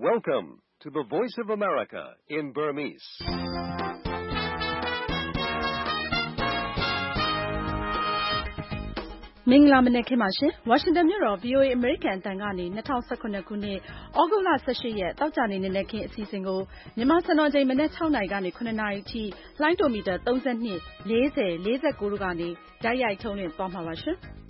Welcome to the Voice of America in Burmese. ။မင်္ဂလာမနက်ခင်းပါရှင်။ ဝါရှင်တန်မြို့တော် VOA အမေရိကန်အသံကနေ2019ခုနှစ် သြဂုတ်လ18ရက်သောကြာနေ့နံနက်ခင်းအစီအစဉ်ကိုမြန်မာစံတော်ချိန်မနက်6နာရီကနေ9နာရီအထိလှိုင်းတိုမီတာ32 40 49တို့ကနေတိုက်ရိုက်ထုတ်လွှင့်သွားမှာပါရှင်။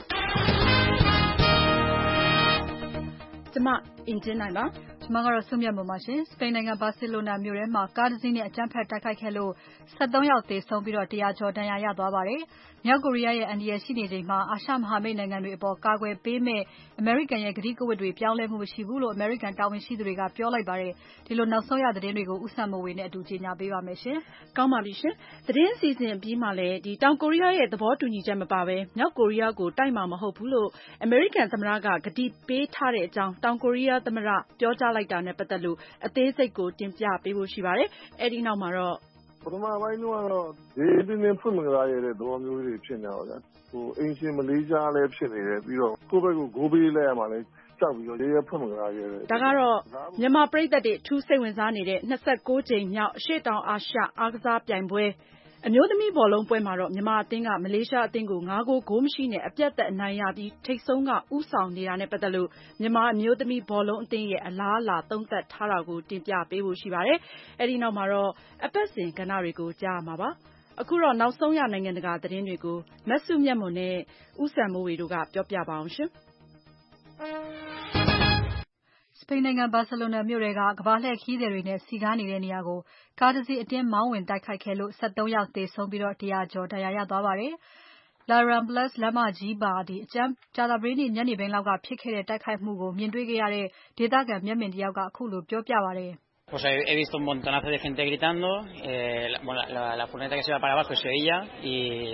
ကျွန်မအင်ဂျင်နိုင်ပါကျွန်မကတော့ဆုမြတ်မွန်ပါရှင်။စပိန်နိုင်ငံဘာစီလိုနာမြို့ထဲမှာကားတစ်စီးနဲ့အကြမ်းဖက်တိုက်ခိုက်ခဲ့လို့73ယောက်သေဆုံးပြီးတော့100ကျော်ဒဏ်ရာရသွားပါတယ်။မြောက်ကိုရီးယားရဲ့အန္တရာယ်ရှိနေချိန်မှာအာရှမဟာမိတ်နိုင်ငံတွေအပေါ်ကာကွယ်ပေးမဲ့အမေရိကန်ရဲ့ကတိကဝတ်တွေပြောင်းလဲမှုမရှိဘူးလို့အမေရိကန်တာဝန်ရှိသူတွေကပြောလိုက်ပါတယ်။ဒီလိုနောက်ဆုံးရသတင်းတွေကိုဦးစံမိုးဝေနဲ့အတူကြေညာပေးပါမယ်ရှင်။ကောင်းပါပြီရှင်။သတင်းအစီအစဉ်အပြီးမှာလည်းတောင်ကိုရီးယားရဲ့သဘောတူညီချက်မပါဘဲမြောက်ကိုရီးယားကိုတိုက်မှာမဟုတ်ဘူးလို့အမေရိကန်သမ္မတကကတိပေးထားတဲ့အကြောင်းတောင်ကိုရီးယားသမ္မတပြောကြားလိုက်တာနဲ့ပတ်သက်လို့အသေးစိတ်ကိုတင်ပြပေးဖို့ရှိပါတယ်။အဲဒီနောက်မှာတော့ပထမပိုင်းကတော့ဒီတင်းတင်းဖွင့်မကြရတဲ့သဘောမျိုးတွေဖြစ်နေတော့ဗျာအင်ရှင်မလေးရှားလည်းဖြစ်နေတယ်ပြီးတော့ကိုယ့်ဘက်ကိုဂိုးပေးလိုက်ရမှလည်းကြောက်ပြီးတော့ရေးဖွင့်မကြရတဲ့ဒါကတော့မြန်မာပြည်သက်တွေအထူးစိတ်ဝင်စားနေတဲ့29ကြိမ်မြောက်အရှေ့တောင်အာရှအားကစားပြိုင်ပွဲအမျိုးသမီးဘောလုံးပွဲမှာတော့မြန်မာအသင်းကမလေးရှားအသင်းကို9ဂိုးမရှိနဲ့အပြတ်သက်အနိုင်ရပြီးထိပ်ဆုံးကဥဆောင်နေတာနဲ့ပတ်သက်လို့မြန်မာအမျိုးသမီးဘောလုံးအသင်းရဲ့အလားအလာသုံးသပ်ထားတာကိုတင်ပြပေးဖို့ရှိပါတယ်။အဲဒီနောက်မှာတော့အပတ်စဉ်ကဏ္ဍတွေကိုကြားရမှာပါ။အခုတော့နောက်ဆုံးရနိုင်ငံတကာသတင်းတွေကိုမဆုမြတ်မွန်နဲ့ဦးစံမိုးဝေတို့ကပြောပြပါအောင်ရှင်။စပိန်နိုင်ငံဘာစီလိုနာမြို့ထဲကကမ္ဘာလှည့်ခရီးသည်တွေနဲ့စီကားနေတဲ့နေရာကိုကားတစ်စီးအတင်းမောင်းဝင်တိုက်ခိုက်ခဲ့လို့73ယောက်သေဆုံးပြီးတော့100ကျော်ဒဏ်ရာရသွားပါတယ်။ La Ramblas လမ်းမကြီးမှာကြာသပတေးနေ့ညနေပိုင်းလောက်ကဖြစ်ခဲ့တဲ့တိုက်ခိုက်မှုကိုမြင်တွေ့ခဲ့ရတဲ့ဒေသခံမျက်မြင်တယောက်ကအခုလိုပြောပြပါတယ်။ Pues he visto un montonazo de gente gritando, la furgoneta que se iba para abajo se oía y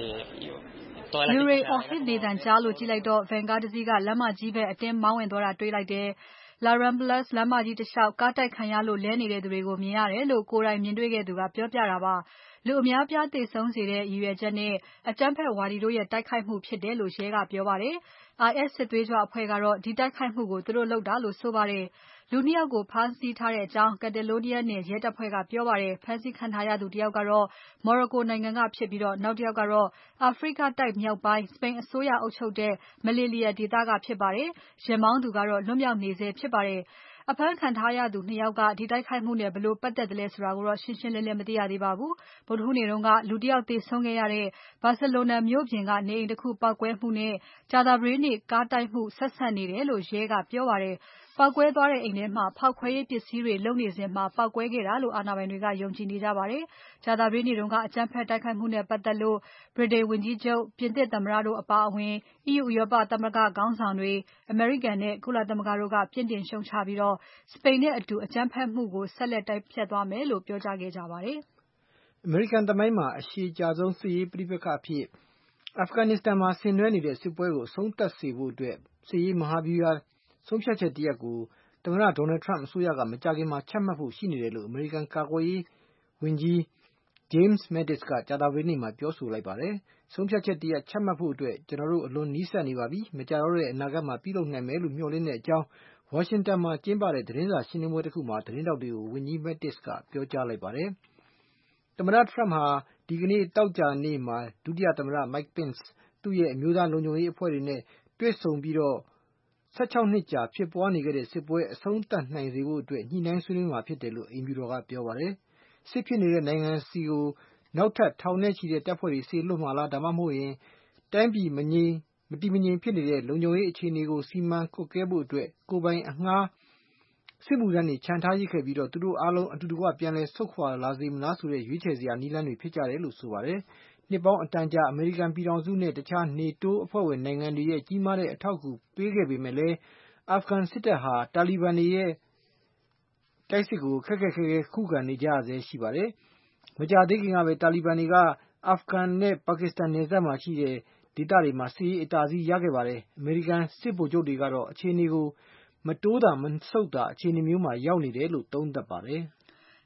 toda la genteဟစ်နေတန်ကြားလို့ကြည့်လိုက်တော့ van ကားတစ်စီးကလမ်းမကြီးဘက်အတင်းမောင်းဝင်သွားတာတွေ့လိုက်တယ်။ La Ramblas လမ်းမကြီးတစ်လျှောက်ကားတိုက်ခံရလို့လဲနေတဲ့သူတွေကိုမြင်ရတယ်လို့ကိုယ်တိုင်မြင်တွေ့ခဲ့သူကပြောပြတာပါ။လူအများပြားသေဆုံးစေတဲ့ရည်ရွယ်ချက်နဲ့အကြမ်းဖက်ဝါဒီတို့ရဲ့တိုက်ခိုက်မှုဖြစ်တယ်လို့ရဲကပြောပါတယ်။ IS စစ်သွေးကြွအဖွဲ့ကတော့ဒီတိုက်ခိုက်မှုကိုသူတို့လုပ်တာလို့ဆိုပါတယ်။လူ2ယောက်ကိုဖမ်းဆီးထားတဲ့အကြောင်း Catalonia နယ်ရဲတပ်ဖွဲ့ကပြောပါတယ်။ဖမ်းဆီးခံထားရသူတယောက်ကတော့ Morocco နိုင်ငံကဖြစ်ပြီးနောက်တယောက်ကတော့အာဖရိကတိုက်မြောက်ပိုင်းစပိန်အစိုးရအုပ်ချုပ်တဲ့ Melilla ဒေသကဖြစ်ပါတယ်။ယာဉ်မောင်းသူကတော့လွတ်မြောက်နေဆဲဖြစ်ပါတယ်။အဖမ်းခံထားရသူ2ယောက်ကဒီတိုက်ခိုက်မှုနဲ့ဘယ်လိုပတ်သက်သလဲဆိုတာကိုတော့ရှင်းရှင်းလင်းလင်းမသိရသေးပါဘူး။ဗုဒ္ဓဟူးနေ့တုန်းကလူ1ယောက်သေဆုံးခဲ့ရတဲ့ဘာစီလိုနာမြို့ပြင်ကနေအိမ်တစ်ခုပေါက်ကွဲမှုနဲ့ကြာသပတေးနေ့ကားတိုက်မှုဆက်စပ်နေတယ်လို့ရဲကပြောပါတယ်။ပေါက်ကွဲသွားတဲ့အိမ်ထဲမှာဖောက်ခွဲရေးပစ္စည်းတွေလုပ်နေစဉ်မှာပေါက်ကွဲခဲ့တာလို့အာဏာပိုင်တွေကယုံကြည်နေကြပါတယ်။ကြာသပတေးနေ့တုန်းကအကြမ်းဖက်တိုက်ခိုက်မှုနဲ့ပတ်သက်လို့ဗြိတိန်ဝန်ကြီးချုပ်၊ပြင်သစ်သမ္မတတို့အပါအဝင် EU ဥရောပသမဂ္ဂခေါင်းဆောင်တွေအမေရိကန်နဲ့ကုလသမဂ္ဂတို့ကပြစ်တင်ရှုတ်ချပြီးစပိန်နဲ့အတူအကြမ်းဖက်မှုကိုဆက်လက်တိုက်ဖျက်သွားမယ်လို့ပြောကြားခဲ့ကြပါတယ်။အမေရိကန်သမိုင်းမှာအရှည်ကြာဆုံးစစ်ရေးပဋိပက္ခအဖြစ်အာဖဂန်နစ္စတန်မှာဆင်နွှဲနေတဲ့စစ်ပွဲကိုအဆုံးသတ်စေဖို့အတွက်စစ်ရေးမဟာဗျူဟာဆုံးဖြတ်ချက်တရပ်ကိုသမ္မတ Donald Trump အစိုးရကမကြာခင်မှာချမှတ်ဖို့ရှိနေတယ်လို့အမေရိကန်ကာကွယ်ရေးဝန်ကြီး James Mattis ကကြာသပတေးနေ့မှာပြောဆိုလိုက်ပါတယ်။ဆုံးဖြတ်ချက်တရပ်ချမှတ်ဖို့အတွက်ကျွန်တော်တို့အလွန်နီးစပ်နေပါပြီ။မကြာတော့တဲ့အနာဂတ်မှာပြုလုပ်နိုင်မယ်လို့မျှော်လင့်တဲ့အကြောင်းဝါရှင်တန်မှာကျင်းပတဲ့သတင်းစာရှင်းလင်းပွဲတစ်ခုမှာသတင်းထောက်တွေကိုဝန်ကြီး Mattis ကပြောကြားလိုက်ပါတယ်။သမ္မတ Trump ဟာဒီကနေ့သောကြာနေ့မှာဒုတိယသမ္မတ Mike Pence သူ့ရဲ့အမျိုးသားလုံခြုံရေးအဖွဲ့တွေနဲ့တွေ့ဆုံပြီး16နှစ်ကြာဖြစ်ပွားနေခဲ့တဲ့စစ်ပွဲအဆုံးသတ်နိုင်စေဖို့အတွက်ညှိနှိုင်းဆွေးနွေးမှာဖြစ်တယ်လို့အိမ်ဖြူတော်ကပြောပါတယ်။စစ်ဖြစ်နေတဲ့နိုင်ငံဆီကိုနောက်ထပ်ထောင်နဲ့ချီတဲ့တပ်ဖွဲ့တွေစေလွှတ်မှာလားဒါမှမဟုတ်ရင်တိုင်းပြည်မတည်မငြိမ်ဖြစ်နေတဲ့လုံခြုံရေးအခြေအနေကိုစီမံကွပ်ကဲဖို့အတွက်ကိုယ်ပိုင်အငှားစစ်မှုထမ်းတွေချန်ထားရစ်ခဲ့ပြီးသူတို့အားလုံးအတူတကွပြန်လည်ဆုတ်ခွာလာစေမလားဆိုတဲ့ရွေးချယ်စရာနည်းလမ်းတွေဖြစ်ကြတယ်လို့ဆိုပါတယ်။နှစ်ပေါင်းအတန်ကြာအမေရိကန်ပြည်ထောင်စုနဲ့တခြား NATO အဖွဲ့ဝင်နိုင်ငံတွေရဲ့ကြီးမားတဲ့အထောက်အကူပေးခဲ့ပေမဲ့လည်းအာဖဂန်စစ်တပ်ဟာတာလီဘန်တွေရဲ့တိုက်စစ်ကိုခက်ခက်ခဲခဲခုခံနေကြရဆဲရှိပါတယ်။မကြာသေးခင်ကပဲတာလီဘန်တွေကအာဖဂန်နဲ့ပါကစ္စတန်နယ်စပ်မှာရှိတဲ့ဒေသတွေမှာစစ်ရေးအသာစီးရခဲ့ပါတယ်။အမေရိကန်စစ်ဗိုလ်ချုပ်တွေကတော့အခြေအနေကိုမတိုးသာမဆုတ်သာအခြေအနေမျိုးမှာရောက်နေတယ်လို့သုံးသပ်ပါတယ်။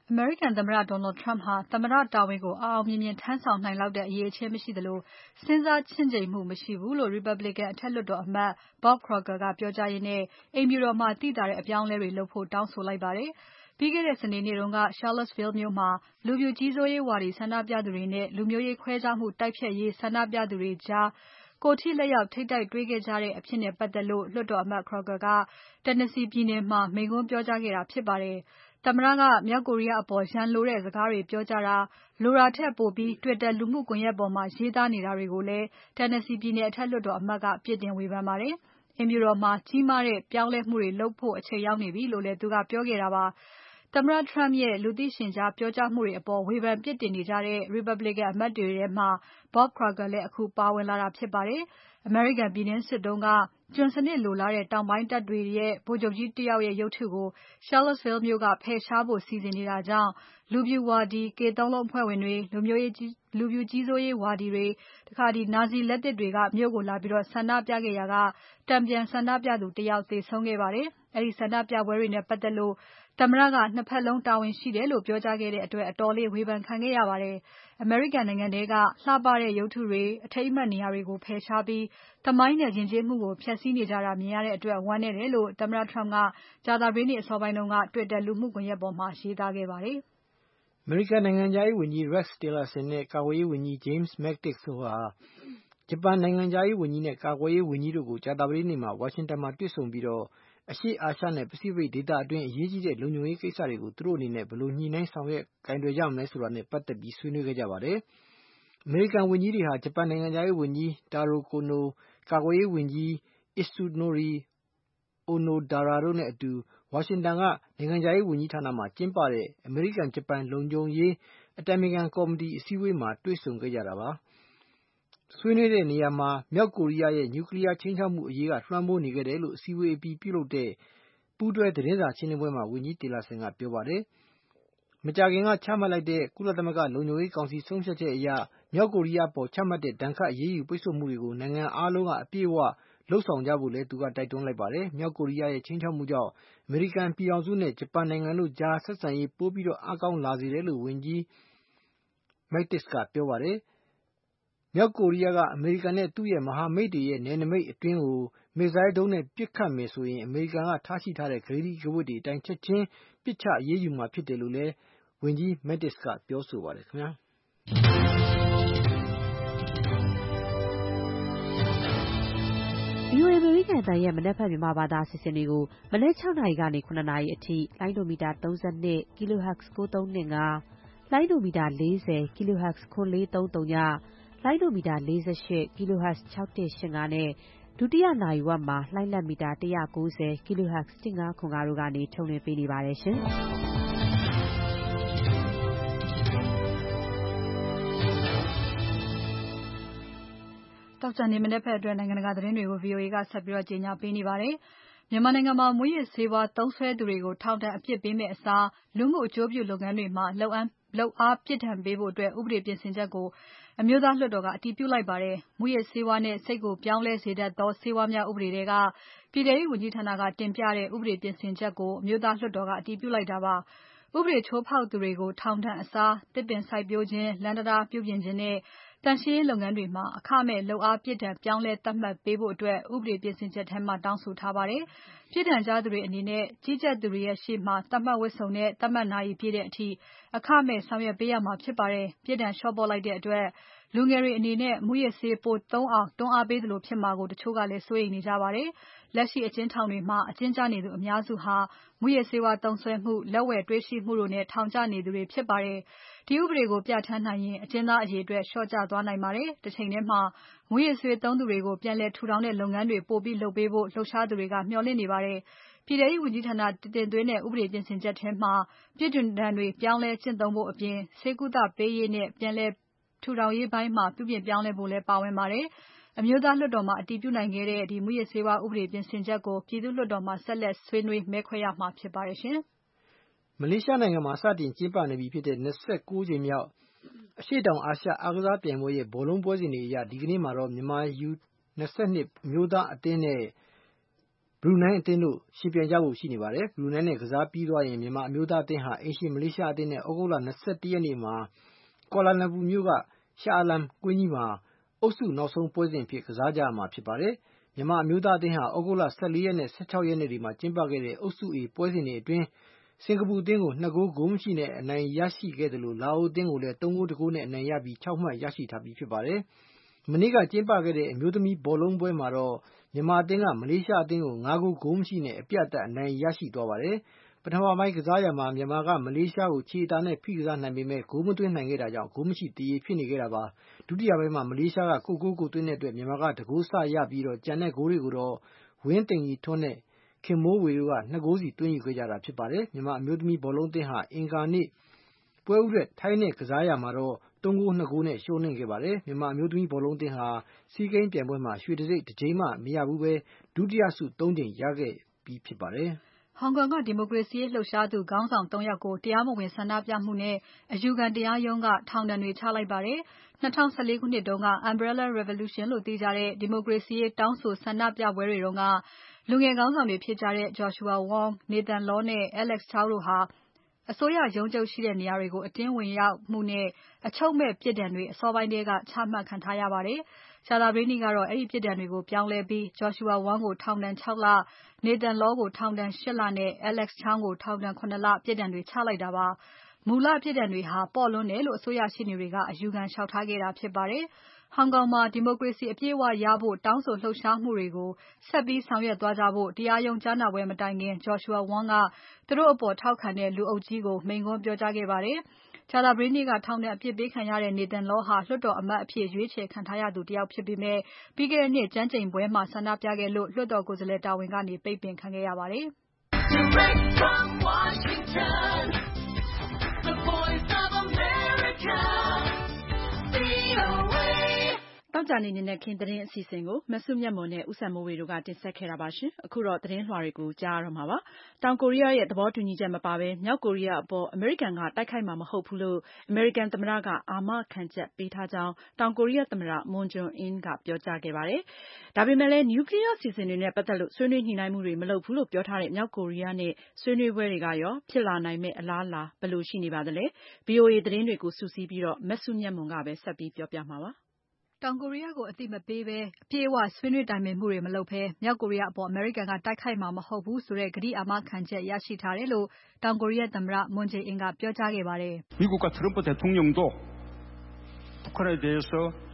အမေရိကန်သမ္မတ Donald Trump ဟာသမ္မတတာဝန်ကိုအောင်မြင်မြင်ထမ်းဆောင်နိုင်လောက်တဲ့အရည်အချင်းမရှိသလိုစဉ်းစားချင့်ချိန်မှုမရှိဘူးလို့ Republican အထက်လွှတ်တော်အမတ် Bob Corker ကပြောကြားရင်းနဲ့အိမ်ဖြူတော်မှာသိသာတဲ့အပြောင်းအလဲတွေလုပ်ဖို့တောင်းဆိုလိုက်ပါတယ်။ ပြီးခဲ့တဲ့စနေနေ့တုန်းက Charlottesville မြို့မှာလူဖြူကြီးစိုးရေးဝါဒီဆန္ဒပြသူတွေနဲ့လူမျိုးရေးခွဲခြားမှုတိုက်ဖျက်ရေးဆန္ဒပြသူတွေကြားကိုယ်ထိလက်ရောက်ထိပ်တိုက်တွေ့ခဲ့ကြတဲ့အဖြစ်နဲ့ပတ်သက်လို့လွှတ်တော်အမတ် Corker က Tennessee ပြည်နယ်မှာမိန့်ခွန်းပြောကြားခဲ့တာဖြစ်ပါတယ်။ သမ္မတကမြောက်ကိုရီးယားအပေါ်ရန်လိုတဲ့စကားတွေပြောကြားတာလိုတာထက်ပိုပြီး Twitter လူမှုကွန်ယက်ပေါ်မှာရေးသားနေတာတွေကိုလည်း Tennessee ပြည်နယ်အထက်လွှတ်တော်အမတ်ကပြစ်တင်ဝေဖန်ပါတယ်။ အိမ်ဖြူတော်မှာကြီးမားတဲ့ပြောင်းလဲမှုတွေလုပ်ဖို့အချိန်ရောက်နေပြီလို့လည်းသူကပြောခဲ့တာပါ။ သမ္မတ Trump ရဲ့လူသိရှင်ကြားပြောကြားမှုတွေအပေါ်ဝေဖန်ပြစ်တင်နေကြတဲ့ Republican အမတ်တွေထဲမှာ Bob Corker လည်းအခုပါဝင်လာတာဖြစ်ပါတယ်။ အမေရိကန်ပြည်တွင်းစစ်တုန်းကကျွန်စနစ်လိုလားတဲ့တောင်ပိုင်းတပ်တွေရဲ့ဗိုလ်ချုပ်ကြီးတယောက်ရဲ့ရုပ်တုကို Charlottesville မြို့ကဖယ်ရှားဖို့စီစဉ်နေတာကြောင့် လူဖြူဝါဒီ K3 လုံးအဖွဲ့ဝင်တွေ။ လူဖြူကြီးစိုးရေးဝါဒီတွေ။ နာဇီလက်သစ်တွေကမြို့ကိုလာပြီးဆန္ဒပြခဲ့ရာက တန်ပြန်ဆန္ဒပြသူတယောက်သေဆုံးခဲ့ပါတယ်။ အဲဒီဆန္ဒပြပွဲတွေနဲ့ပတ်သက်လို့သမ္မတက ၂ ဖက်လုံးတာဝန်ရှိတယ်လို့ပြောကြားခဲ့တဲ့အတွက်အတော်လေးဝေဖန်ခံခဲ့ရပါတယ်။ အမေရိကန်နိုင်ငံထဲကလှပတဲ့ရုပ်တုတွေ။ အထိမ်းအမှတ်နေရာတွေကိုဖယ်ရှားပြီးသမိုင်းနဲ့ယဉ်ကျေးမှုကိုဖျက်ဆီးနေကြတာမြင်ရတဲ့အတွက်ဝမ်းနည်းတယ်လို့သမ္မတ Trump ကကြာသပတေးနေ့အစောပိုင်းက Twitter လူမှုကွန်ယက်ပေါ်မှာရေးသားခဲ့ပါတယ်။အမေရိကန်နိုင်ငံခြားရေးဝန်ကြီး Rex Tillerson နဲ့ကာကွယ်ရေးဝန်ကြီး James Mattis တို့ဟာဂျပန်နိုင်ငံခြားရေးဝန်ကြီးနဲ့ကာကွယ်ရေးဝန်ကြီးတို့ကိုကြာသပတေးနေ့မှာဝါရှင်တန်မှာတွေ့ဆုံပြီးအရှေ့အာရှနဲ့ပစိဖိတ်ဒေသအတွင်းအရေးကြီးတဲ့လုံခြုံရေးကိစ္စတွေကိုသူတို့အနေနဲ့ဘယ်လိုညှိနှိုင်းဆောင်ရွက်ကိုင်တွယ်ကြမလဲဆိုတာနဲ့ပတ်သက်ပြီးဆွေးနွေးခဲ့ကြပါတယ်။ အမေရိကန်ဝန်ကြီးတွေဟာဂျပန်နိုင်ငံခြားရေးဝန်ကြီး Taro Kono ၊ကာကွယ်ရေးဝန်ကြီး Itsunori Onodera တို့နဲ့အတူဝါရှင်တန်ကနိုင်ငံခြားရေးဝန်ကြီးဌာနမှာကျင်းပတဲ့အမေရိကန်ဂျပန်လုံခြုံရေးအတိုင်ပင်ခံကော်မတီအစည်းအဝေးမှာတွေ့ဆုံခဲ့ကြတာပါ။ ဆွေးနွေးတဲ့နေရာမှာမြောက်ကိုရီးယားရဲ့ Nuclear ခြိမ်းခြောက်မှုအရေးကလွှမ်းမိုးနေခဲ့တယ်လို့အစည်းအဝေးအပြီးပြုလုပ်တဲ့ပူးတွဲသတင်းစာရှင်းပွဲမှာဝန်ကြီး Tillerson ကပြောပါတယ်။ မကြာခင်ကချမှတ်လိုက်တဲ့ကုလသမဂ္ဂလုံခြုံရေးကောင်စီဆုံးဖြတ်ချက်အရမြောက်ကိုရီးယားအပေါ်ချမှတ်တဲ့ဒဏ်ခတ်အရေးယူပိတ်ဆို့မှုတွေကိုနိုင်ငံအားလုံးကအပြည့်အဝလုပ်ဆောင်ကြဖို့လည်းသူကတိုက်တွန်းလိုက်ပါတယ်။ မြောက်ကိုရီးယားရဲ့ခြိမ်းခြောက်မှုကြောင့်အမေရိကန်ပြည်ထောင်စုနဲ့ဂျပန်နိုင်ငံတို့ကြားဆက်ဆံရေးပိုပြီးအားကောင်းလာစေတယ်လို့ဝန်ကြီး Mattis ကပြောပါတယ်။ မြောက်ကိုရီးယားကအမေရိကန်နဲ့သူ့ရဲ့မဟာမိတ်တွေရဲ့နယ်နိမိတ်အတွင်းကို Missile ဒုံးနဲ့ပစ်ခတ်မယ်ဆိုရင်အမေရိကန်ကထားရှိထားတဲ့ကတိကဝတ်တွေအတိုင်းချက်ချင်းပစ်ချအရေးယူမှာဖြစ်တယ်လို့လည်းဝန်ကြီး Mattis ကပြောဆိုပါတယ်ခင်ဗျာ။ VOA အမေရိကန်အသံရဲ့မနက်ဖြန်မြန်မာဘာသာအစီအစဉ်တွေကိုမနက် 6 နာရီကနေ 7 နာရီအထိလိုင်းဒိုမီတာ 32 kHz 9325 လိုင်းဒိုမီတာ 40 kHz 9430 ည လိုင်းဒိုမီတာ 48 kHz 6185နဲ့ဒုတိယနာရီဝက်မှာလိုင်းလတ်မီတာ 190 kHz 1505တို့ကနေထုတ်လွှင့်ပေးနေပါတယ်ရှင်။ Dr. နေမနက်ဖြန်အတွက်နိုင်ငံတကာသတင်းတွေကို VOA ကဆက်ပြီးကြေညာပေးနေပါတယ်။ မြန်မာနိုင်ငံမှာမူးယစ်ဆေးဝါးသုံးစွဲသူတွေကိုထောင်ဒဏ်အပြစ်ပေးမယ့်အစားလူမှုအကျိုးပြုလုပ်ငန်းတွေမှာလုပ်အားပြစ်ဒဏ်ပေးဖို့ဥပဒေပြင်ဆင်ချက်ကိုအမျိုးသားလွှတ်တော်ကအတည်ပြုလိုက်ပါတယ်။ မူးယစ်ဆေးဝါးနဲ့စိတ်ကိုပြောင်းလဲစေတတ်သောဆေးဝါးများဥပဒေထဲကပြည်ထဲရေးဝန်ကြီးဌာနကတင်ပြတဲ့ဥပဒေပြင်ဆင်ချက်ကိုအမျိုးသားလွှတ်တော်ကအတည်ပြုလိုက်တာပါ။ ဥပဒေချိုးဖောက်သူတွေကိုထောင်ဒဏ်အစားသစ်ပင်စိုက်ပျိုးခြင်း။ လမ်းတံတားပြုပြင်ခြင်းနဲ့သန့်ရှင်းရေးလုပ်ငန်းတွေမှာအခမဲ့လုပ်အားပြစ်ဒဏ်ပြောင်းလဲသတ်မှတ်ပေးဖို့ဥပဒေပြင်ဆင်ချက်ထဲမှာတောင်းဆိုထားပါတယ်။ ပြစ်ဒဏ်ကျသူတွေအနေနဲ့ကြီးကြပ်သူတွေရဲ့ရှေ့မှာသတ်မှတ်ဝတ်စုံနဲ့သတ်မှတ်နာရီပြည့်တဲ့အထိအခမဲ့ဆောင်ရွက်ပေးရမှာဖြစ်ပါတယ်။ ပြစ်ဒဏ်လျှော့ပေါ့လိုက်တဲ့အတွက်လူငယ်တွေအနေနဲ့မူးယစ်ဆေးပိုသုံးအောင်တွန်းအားပေးသလိုဖြစ်မှာကိုတချို့ကလည်းစိုးရိမ်နေကြပါတယ်။ လက်ရှိအကျဉ်းထောင်တွေမှာအကျဉ်းကျနေသူအများစုဟာမူးယစ်ဆေးဝါးသုံးစွဲမှု။ လက်ဝယ်တွေ့ရှိမှုတို့နဲ့ထောင်ကျနေသူတွေဖြစ်ပါတယ်။ ဒီဥပဒေကိုပြဌာန်းနိုင်ရင်အကျဉ်းသားအရေအတွက်လျော့ကျသွားနိုင်ပါတယ်။ တချိန်ထဲမှာမူးယစ်ဆေးသုံးသူတွေကိုပြန်လည်ထူထောင်တဲ့လုပ်ငန်းတွေပိုလုပ်ပေးဖို့လှုပ်ရှားသူတွေကမျှော်လင့်နေပါတယ်။ ပြည်ထဲရေးဝန်ကြီးဌာနတင်သွင်းတဲ့ဥပဒေပြင်ဆင်ချက်ထဲမှာပြစ်ဒဏ်တွေပြောင်းလဲကျင့်သုံးဖို့အပြင်ဆေးကုသပေးရေးနဲ့ပြန်လည်ထူထောင်ရေးပိုင်းမှာပြုပြင်ပြောင်းလဲဖို့လည်းပါဝင်ပါတယ်။ အမျိုးသားလွှတ်တော်မှာအတည်ပြုနိုင်ခဲ့တဲ့မူးယစ်ဆေးဝါးဥပဒေပြင်ဆင်ချက်ကိုပြည်သူ့လွှတ်တော်မှာဆက်လက်ဆွေးနွေးမဲခွဲရမှာဖြစ်ပါတယ်ရှင်။မလေးရှားနိုင်ငံမှာစတင်ကျင်းပနေပြီဖြစ်တဲ့29ကြိမ်မြောက်အရှေ့တောင်အာရှအားကစားပြိုင်ပွဲရဲ့ဘောလုံးပွဲစဉ်တွေအရဒီကနေ့မှာတော့မြန်မာ U22 အမျိုးသားအသင်းနဲ့ဘရူနိုင်းအသင်းတို့ရှင်ပြိုင်ကြဖို့ရှိနေပါတယ်။ ဘရူနိုင်းနဲ့ကစားပြီးသွားရင်မြန်မာအမျိုးသားအသင်းဟာအိမ်ရှင်မလေးရှားအသင်းနဲ့ဩဂုတ်လ21ရက်နေ့မှာကွာလာလမ်ပူမြို့ကရှာအလမ်ကွင်းကြီးမှာအုပ်စုနောက်ဆုံးပွဲစဉ်အဖြစ်ကစားကြရမှာဖြစ်ပါတယ်။ မြန်မာအမျိုးသားအသင်းဟာဩဂုတ်လ14ရက်နဲ့16ရက်နေ့တွေမှာကျင်းပခဲ့တဲ့အုပ်စု A ပွဲစဉ်တွေအတွင်းစင်ကာပူအသင်းကို2ဂိုး ဂိုးမရှိနဲ့အနိုင်ရရှိခဲ့သလိုလာအိုအသင်းကိုလည်း3ဂိုး 1 ဂိုးနဲ့အနိုင်ရပြီး6မှတ်ရရှိထားပြီးဖြစ်ပါတယ်။မနေ့ကကျင်းပခဲ့တဲ့အမျိုးသမီးဘောလုံးပွဲမှာတော့မြန်မာအသင်းကမလေးရှားအသင်းကို5ဂိုး ဂိုးမရှိနဲ့အပြတ်အနိုင်ရရှိသွားပါတယ်။ပထမပိုင်းကစားရာမှာမြန်မာကမလေးရှားကိုခြေအသာနဲ့ဖိကစားနိုင်ပေမဲ့ဂိုးမသွင်းနိုင်ခဲ့တာကြောင့်ဂိုးမရှိသရေဖြစ်နေခဲ့တာပါ။ဒုတိယပိုင်းမှာမလေးရှားကကိုယ့်ဂိုးကိုယ်သွင်းတဲ့အတွက်မြန်မာက1ဂိုးစရပြီးကျန်တဲ့ဂိုးတွေကိုတော့ဝင်းသိမ်ကြီးထွန်းနဲ့ခင်မိုးဝေတို့က2ဂိုးစီသွင်းယူခဲ့ကြတာဖြစ်ပါတယ်။မြန်မာအမျိုးသမီးဘောလုံးအသင်းဟာအင်္ဂါနေ့ပွဲဦးထွက်ထိုင်းနဲ့ကစားရာမှာတော့3ဂိုး 2 ဂိုးနဲ့ရှုံးနိမ့်ခဲ့ပါတယ်။မြန်မာအမျိုးသမီးဘောလုံးအသင်းဟာဆီးဂိမ်းပြိုင်ပွဲမှာရွှေတံဆိပ်တစ်ကြိမ်မှမရဘူးပဲဒုတိယဆု3ကြိမ်ရခဲ့ပြီးဖြစ်ပါတယ်။ဟောင်ကောင်ကဒီမိုကရေစီရေးလှုပ်ရှားသူခေါင်းဆောင်3ယောက်ကိုတရားမဝင်ဆန္ဒပြမှုနဲ့အယူခံတရားရုံးကထောင်ဒဏ်တွေချလိုက်ပါတယ်။2014ခုနှစ်တုန်းက Umbrella Revolution လို့သိကြတဲ့ဒီမိုကရေစီရေးတောင်းဆိုဆန္ဒပြပွဲတွေတုန်းကလူငယ်ခေါင်းဆောင်တွေဖြစ်ကြတဲ့ Joshua Wong, Nathan Law နဲ့ Alex Chow တို့ဟာအစိုးရရုံးချုပ်ရှိတဲ့နေရာတွေကိုအတင်းဝင်ရောက်မှုနဲ့အချုပ်မဲ့ပြစ်ဒဏ်တွေအစောပိုင်းထဲကချမှတ်ခံထားရပါတယ်။ကြာသပတေးနေ့ကတော့အဲဒီပြစ်ဒဏ်တွေကိုပြောင်းလဲပြီး Joshua Wong ကိုထောင်ဒဏ်6လ Nathan Law ကိုထောင်ဒဏ်8လနဲ့ Alex Chow ကိုထောင်ဒဏ်7လပြစ်ဒဏ်တွေချလိုက်တာပါ။မူလပြစ်ဒဏ်တွေဟာပေါ့လွန်းတယ်လို့အစိုးရရှေ့နေတွေကအယူခံလျှောက်ထားခဲ့တာဖြစ်ပါတယ်။ဟောင်ကောင်မှာဒီမိုကရေစီအပြည့်အဝရဖို့တောင်းဆိုလှုပ်ရှားမှုတွေကိုဆက်ပြီးဆောင်ရွက်သွားကြဖို့တရားရုံးကြားနာပွဲမတိုင်ခင် Joshua Wong ကသူတို့အပေါ်ထောက်ခံတဲ့လူအုပ်ကြီးကိုမိန့်ခွန်းပြောကြားခဲ့ပါတယ်။ကြာသပတေးနေ့ကထောင်ဒဏ်အပြစ်ပေးခံရတဲ့ Nathan Law ဟာလွှတ်တော်အမတ်အဖြစ်ရွေးချယ်ခံထားရသူတယောက်ဖြစ်ပေမဲ့ပြီးခဲ့တဲ့နှစ်ကျမ်းကျိန်ပွဲမှာဆန္ဒပြခဲ့လို့လွှတ်တော်ကိုယ်စားလှယ်တာဝန်ကနေပိတ်ပင်ခံခဲ့ရပါတယ်။သောကြာနေ့နံနက်ခင်းသတင်းအစီအစဉ်ကိုမစုမြတ်မွန်နဲ့ဦးစံမိုးဝေတို့ကတင်ဆက်ခဲ့တာပါရှင်။အခုတော့သတင်းလွှာတွေကိုကြားရတော့မှာပါ။တောင်ကိုရီးယားရဲ့သဘောတူညီချက်မပါဘဲမြောက်ကိုရီးယားအပေါ်အမေရိကန်ကတိုက်ခိုက်မှာမဟုတ်ဘူးလို့အမေရိကန်သမ္မတကအာမခံချက်ပေးထားကြောင်းတောင်ကိုရီးယားသမ္မတ Moon Jae-in ကပြောကြားခဲ့ပါတယ်။ဒါပေမဲ့လည်းနျူကလီးယားအစီအစဉ်တွေနဲ့ပတ်သက်လို့ဆွေးနွေးညှိနှိုင်းမှုတွေမလုပ်ဘူးလို့ပြောထားတဲ့မြောက်ကိုရီးယားနဲ့ဆွေးနွေးပွဲတွေကရောဖြစ်လာနိုင်မယ့်အလားအလာဘယ်လိုရှိနေပါသလဲ။ VOA သတင်းတွေကိုစုစည်းပြီးမစုမြတ်မွန်ကဆက်ပြီးပြောပြမှာပါ။တောင်ကိုရီးယားကိုအသိမပေးဘဲအပြည့်အဝဆွေးနွေးတိုင်ပင်မှုတွေမလုပ်ဘဲမြောက်ကိုရီးယားအပေါ်အမေရိကန်ကတိုက်ခိုက်မှာမဟုတ်ဘူးဆိုတဲ့ကတိအာမခံချက်ရရှိထားတယ်လို့တောင်ကိုရီးယားသမ္မတ Moon Jae-in ကပြောကြားခဲ့ပါတယ်။ 미국과 트럼프 대통령도 북한에 대해서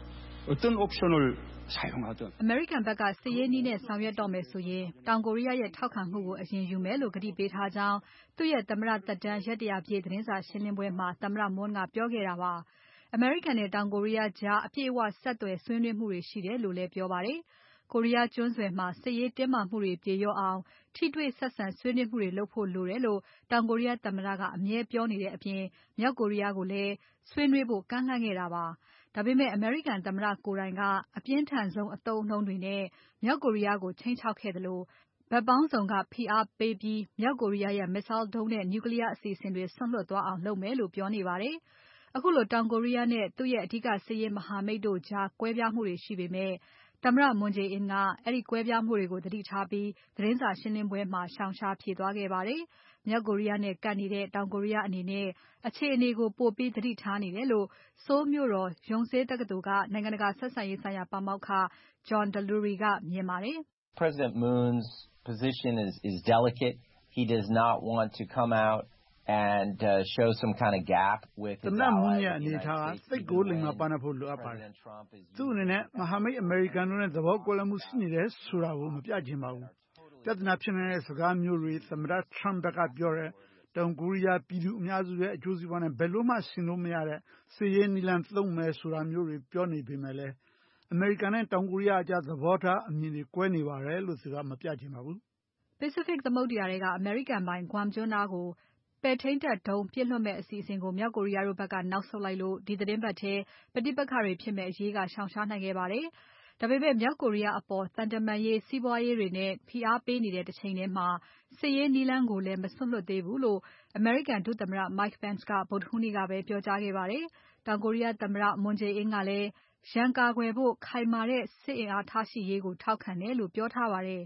어떤 옵션을 사용하든 အမေရိကန်ဘက်ကစစ်ရေးနည်းနဲ့ဆောင်ရွက်တော့မယ်ဆိုရင်တောင်ကိုရီးယားရဲ့ထောက်ခံမှုကိုအရင်ယူမယ်လို့ကတိပေးထားကြောင်းသူ့ရဲ့သမ္မတသက်တမ်းရက်100ပြည့်သတင်းစာရှင်းလင်းပွဲမှာသမ္မတ Moon ကပြောခဲ့တာပါ။အမေရိကန်နဲ့တောင်ကိုရီးယားကြားအပြည့်အဝဆက်သွယ်ဆွေးနွေးမှုတွေရှိတယ်လို့လည်းပြောပါတယ်။ကိုရီးယားကျွန်းဆွယ်မှာစစ်ရေးတင်းမာမှုတွေပြေလျော့အောင်ထိတွေ့ဆက်ဆံဆွေးနွေးမှုတွေလုပ်ဖို့လိုတယ်လို့တောင်ကိုရီးယားသမ္မတကအမြဲပြောနေတဲ့အပြင်မြောက်ကိုရီးယားကိုလည်းဆွေးနွေးဖို့ကမ်းလှမ်းခဲ့တာပါ။ဒါပေမဲ့အမေရိကန်သမ္မတကိုယ်တိုင်ကအပြင်းထန်ဆုံးအသုံးအနှုန်းတွေနဲ့မြောက်ကိုရီးယားကိုခြိမ်းခြောက်ခဲ့သလိုဘက်ပေါင်းစုံကဖိအားပေးပြီးမြောက်ကိုရီးယားရဲ့ Missile ဒုံးနဲ့ Nuclear အစီအစဉ်တွေစွန့်လွှတ်သွားအောင်လုပ်မယ်လို့ပြောနေပါတယ်။အခုလိုတောင်ကိုရီးယားနဲ့သူ့ရဲ့အဓိကစစ်ရေးမဟာမိတ်တို့ကြားကွဲပြားမှုတွေရှိပေမဲ့သမ္မတ Moon Jae-in ကအဲဒီကွဲပြားမှုတွေကိုသတိထားပြီးသတင်းစာရှင်းလင်းပွဲမှာရှောင်ရှားဖြေသွားခဲ့ပါတယ်။မြောက်ကိုရီးယားနဲ့ကပ်နေတဲ့တောင်ကိုရီးယားအနေနဲ့အခြေအနေကိုပိုပြီးသတိထားနေတယ်လို့ Seoul မြို့တော် Yonsei တက္ကသိုလ်ကနိုင်ငံတကာဆက်ဆံရေးဆိုင်ရာပါမောက္ခ John Delury ကမြင်ပါတယ်။ President Moon's position is delicate. He does not want to come out and show some kind of gap with his allies. ရဲ့အနေထားကသိတ်ကိုလိမ်မာပါနဖို့လိုအပ်ပါတယ်။သူ့အနေနဲ့မဟာမိတ်အမေရိကန်တို့နဲ့သဘောကွဲလွဲမှုရှိနေတယ်ဆိုတာကိုမပြချင်ပါဘူး။ပြဿနာဖြစ်နေတဲ့စကားမျိုးတွေသမ္မတ Trump ဘက်ကပြောတဲ့တောင်ကိုရီးယားပြည်သူအများစုရဲ့အကျိုးစီးပွားနဲ့ဘယ်လိုမှရှင်လို့မရတဲ့စစ်ရေးနည်းလမ်းသုံးမယ်ဆိုတာမျိုးတွေပြောနေပေမဲ့လည်းအမေရိကန်နဲ့တောင်ကိုရီးယားအကြားသဘောထားအမြင်တွေကွဲနေပါတယ်လို့သူကမပြချင်ပါဘူး။ Pacific သမုဒ္ဒရာထဲကအမေရိကန်ပိုင် Guam ကျွန်းနားကိုပဲ့ထိန်းတပ်ဒုံးပစ်လွှတ်မဲ့အစီအစဉ်ကိုမြောက်ကိုရီးယားတို့ဘက်ကနောက်ဆုတ်လိုက်လို့ဒီသတင်းပတ်ထဲပဋိပက္ခတွေဖြစ်မဲ့အရေးကရှောင်ရှားနိုင်ခဲ့ပါတယ်။ဒါပေမဲ့မြောက်ကိုရီးယားအပေါ်သံတမန်ရေးစီးပွားရေးတွေနဲ့ဖိအားပေးနေတဲ့တစ်ချိန်ထဲမှာစစ်ရေးနည်းလမ်းကိုလည်းမစွန့်လွှတ်သေးဘူးလို့အမေရိကန်ဒုသမ္မတ Mike Pence ကဗုဒ္ဓဟူးနေ့ကပဲပြောကြားခဲ့ပါတယ်။တောင်ကိုရီးယားသမ္မတ Moon Jae-in ကလည်းရန်ကာကွယ်ဖို့ခိုင်မာတဲ့စစ်အင်အားထားရှိရေးကိုထောက်ခံတယ်လို့ပြောထားပါတယ်။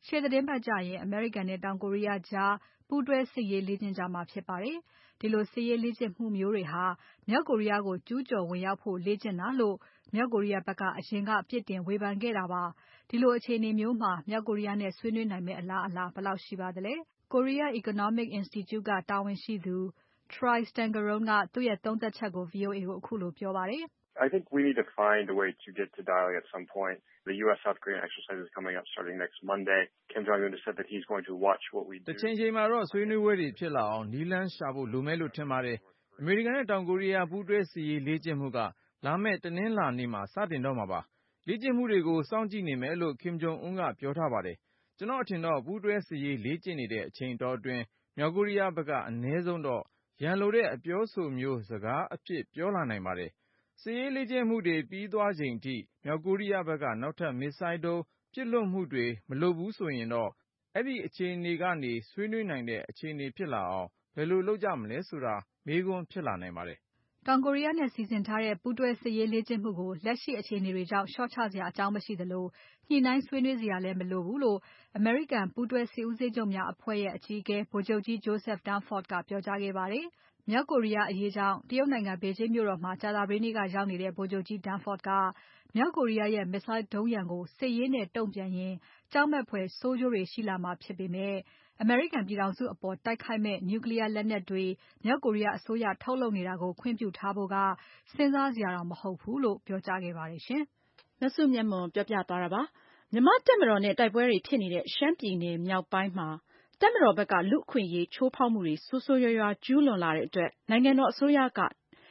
ရှေ့သတင်းပတ်ကြရင်အမေရိကန်နဲ့တောင်ကိုရီးယားကြားပူးတွဲစစ်ရေးလေ့ကျင့်ကြမှာဖြစ်ပါတယ်။ ဒီလိုစစ်ရေးလေ့ကျင့်မှုမျိုးတွေဟာမြောက်ကိုရီးယားကိုကျူးကျော်ဝင်ရောက်ဖို့လေ့ကျင့်တာလို့မြောက်ကိုရီးယားဘက်ကအရင်ကပြစ်တင်ဝေဖန်ခဲ့တာပါ။ ဒီလိုအခြေအနေမျိုးမှာမြောက်ကိုရီးယားနဲ့ဆွေးနွေးနိုင်မယ့်အလားအလာဘယ်လောက်ရှိပါသလဲ။ Korea Economic Institute ကတာဝန်ရှိသူ Troy Stangerone ကသူ့ရဲ့သုံးသပ်ချက်ကို VOA ကိုအခုလိုပြောပါတယ် I think we need to find a way to get to dialogue at some point. The U.S. South Korean exercise is coming up starting next Monday. Kim Jong-un has said that he's going to watch what we do. တချိန်မှာတော့ဆွေးနွေးပွဲတွေဖြစ်လာအောင်နည်းလမ်းရှာဖို့လိုမယ်လို့ထင်ပါတယ်။ အမေရိကန်နဲ့တောင်ကိုရီးယားပူးတွဲစစ်ရေးလေ့ကျင့်မှုကလာမယ့်တနင်္လာနေ့မှာစတင်တော့မှာပါ။လေ့ကျင့်မှုတွေကိုစောင့်ကြည့်နေမယ်လို့ Kim Jong-un ကပြောထားပါတယ်။ကျွန်တော်အထင်တော့ပူးတွဲစစ်ရေးလေ့ကျင့်နေတဲ့အချိန်တော်အတွင်းမြောက်ကိုရီးယားဘက်ကအနည်းဆုံးတော့ရန်လိုတဲ့အပြောဆိုမျိုးစကားအဖြစ်ပြောလာနိုင်ပါတယ်။စစ်ရေးလေ့ကျင့်မှုတွေပြီးသွားချိန်ထိမြောက်ကိုရီးယားဘက်ကနောက်ထပ်မစ်ဆိုင်းဒုံးပစ်လွှတ်မှုတွေမလုပ်ဘူးဆိုရင်တော့အဲ့ဒီအခြေအနေကနေဆွေးနွေးနိုင်တဲ့အခြေအနေဖြစ်လာအောင်ဘယ်လိုလုပ်ကြမလဲဆိုတာမေးခွန်းဖြစ်လာနိုင်ပါတယ်။တောင်ကိုရီးယားနဲ့စီစဉ်ထားတဲ့ပူးတွဲစစ်ရေးလေ့ကျင့်မှုကိုလက်ရှိအခြေအနေတွေကြောင့်လျှော့ချစရာအကြောင်းမရှိသလိုညှိနှိုင်းဆွေးနွေးစရာလည်းမလိုဘူးလို့အမေရိကန်ပူးတွဲစစ်ဦးစီးချုပ်များအဖွဲ့ရဲ့အကြီးအကဲဗိုလ်ချုပ်ကြီး Joseph Dunford ကပြောကြားခဲ့ပါတယ်။မြောက်ကိုရီးယားအရေးကြောင့်တရုတ်နိုင်ငံဘေဂျင်းမြို့တော်မှာကြာသပတေးနေ့ကရောက်နေတဲ့ဗိုလ်ချုပ်ကြီး Dunford ကမြောက်ကိုရီးယားရဲ့ Missile ဒုံးရန်ကိုစစ်ရေးနဲ့တုံ့ပြန်ရင်ကြောက်မက်ဖွယ်ဆိုးကျိုးတွေရှိလာမှာဖြစ်ပေမဲ့အမေရိကန်ပြည်ထောင်စုအပေါ်တိုက်ခိုက်မဲ့ Nuclear လက်နက်တွေမြောက်ကိုရီးယားအစိုးရထုတ်လုပ်နေတာကိုခွင့်ပြုထားဖို့ကစဉ်းစားစရာတောင်မဟုတ်ဘူးလို့ပြောကြားခဲ့ပါတယ်ရှင်။မစုမြတ်မွန်ပြောပြသွားတာပါ။မြန်မာတပ်မတော်နဲ့တိုက်ပွဲတွေဖြစ်နေတဲ့ရှမ်းပြည်နယ်မြောက်ပိုင်းမှာတပ်မတော်ဘက်ကလူ့အခွင့်အရေးချိုးဖောက်မှုတွေဆိုးဆိုးရွားရွားကျူးလွန်လာတဲ့အတွက်နိုင်ငံတော်အစိုးရကို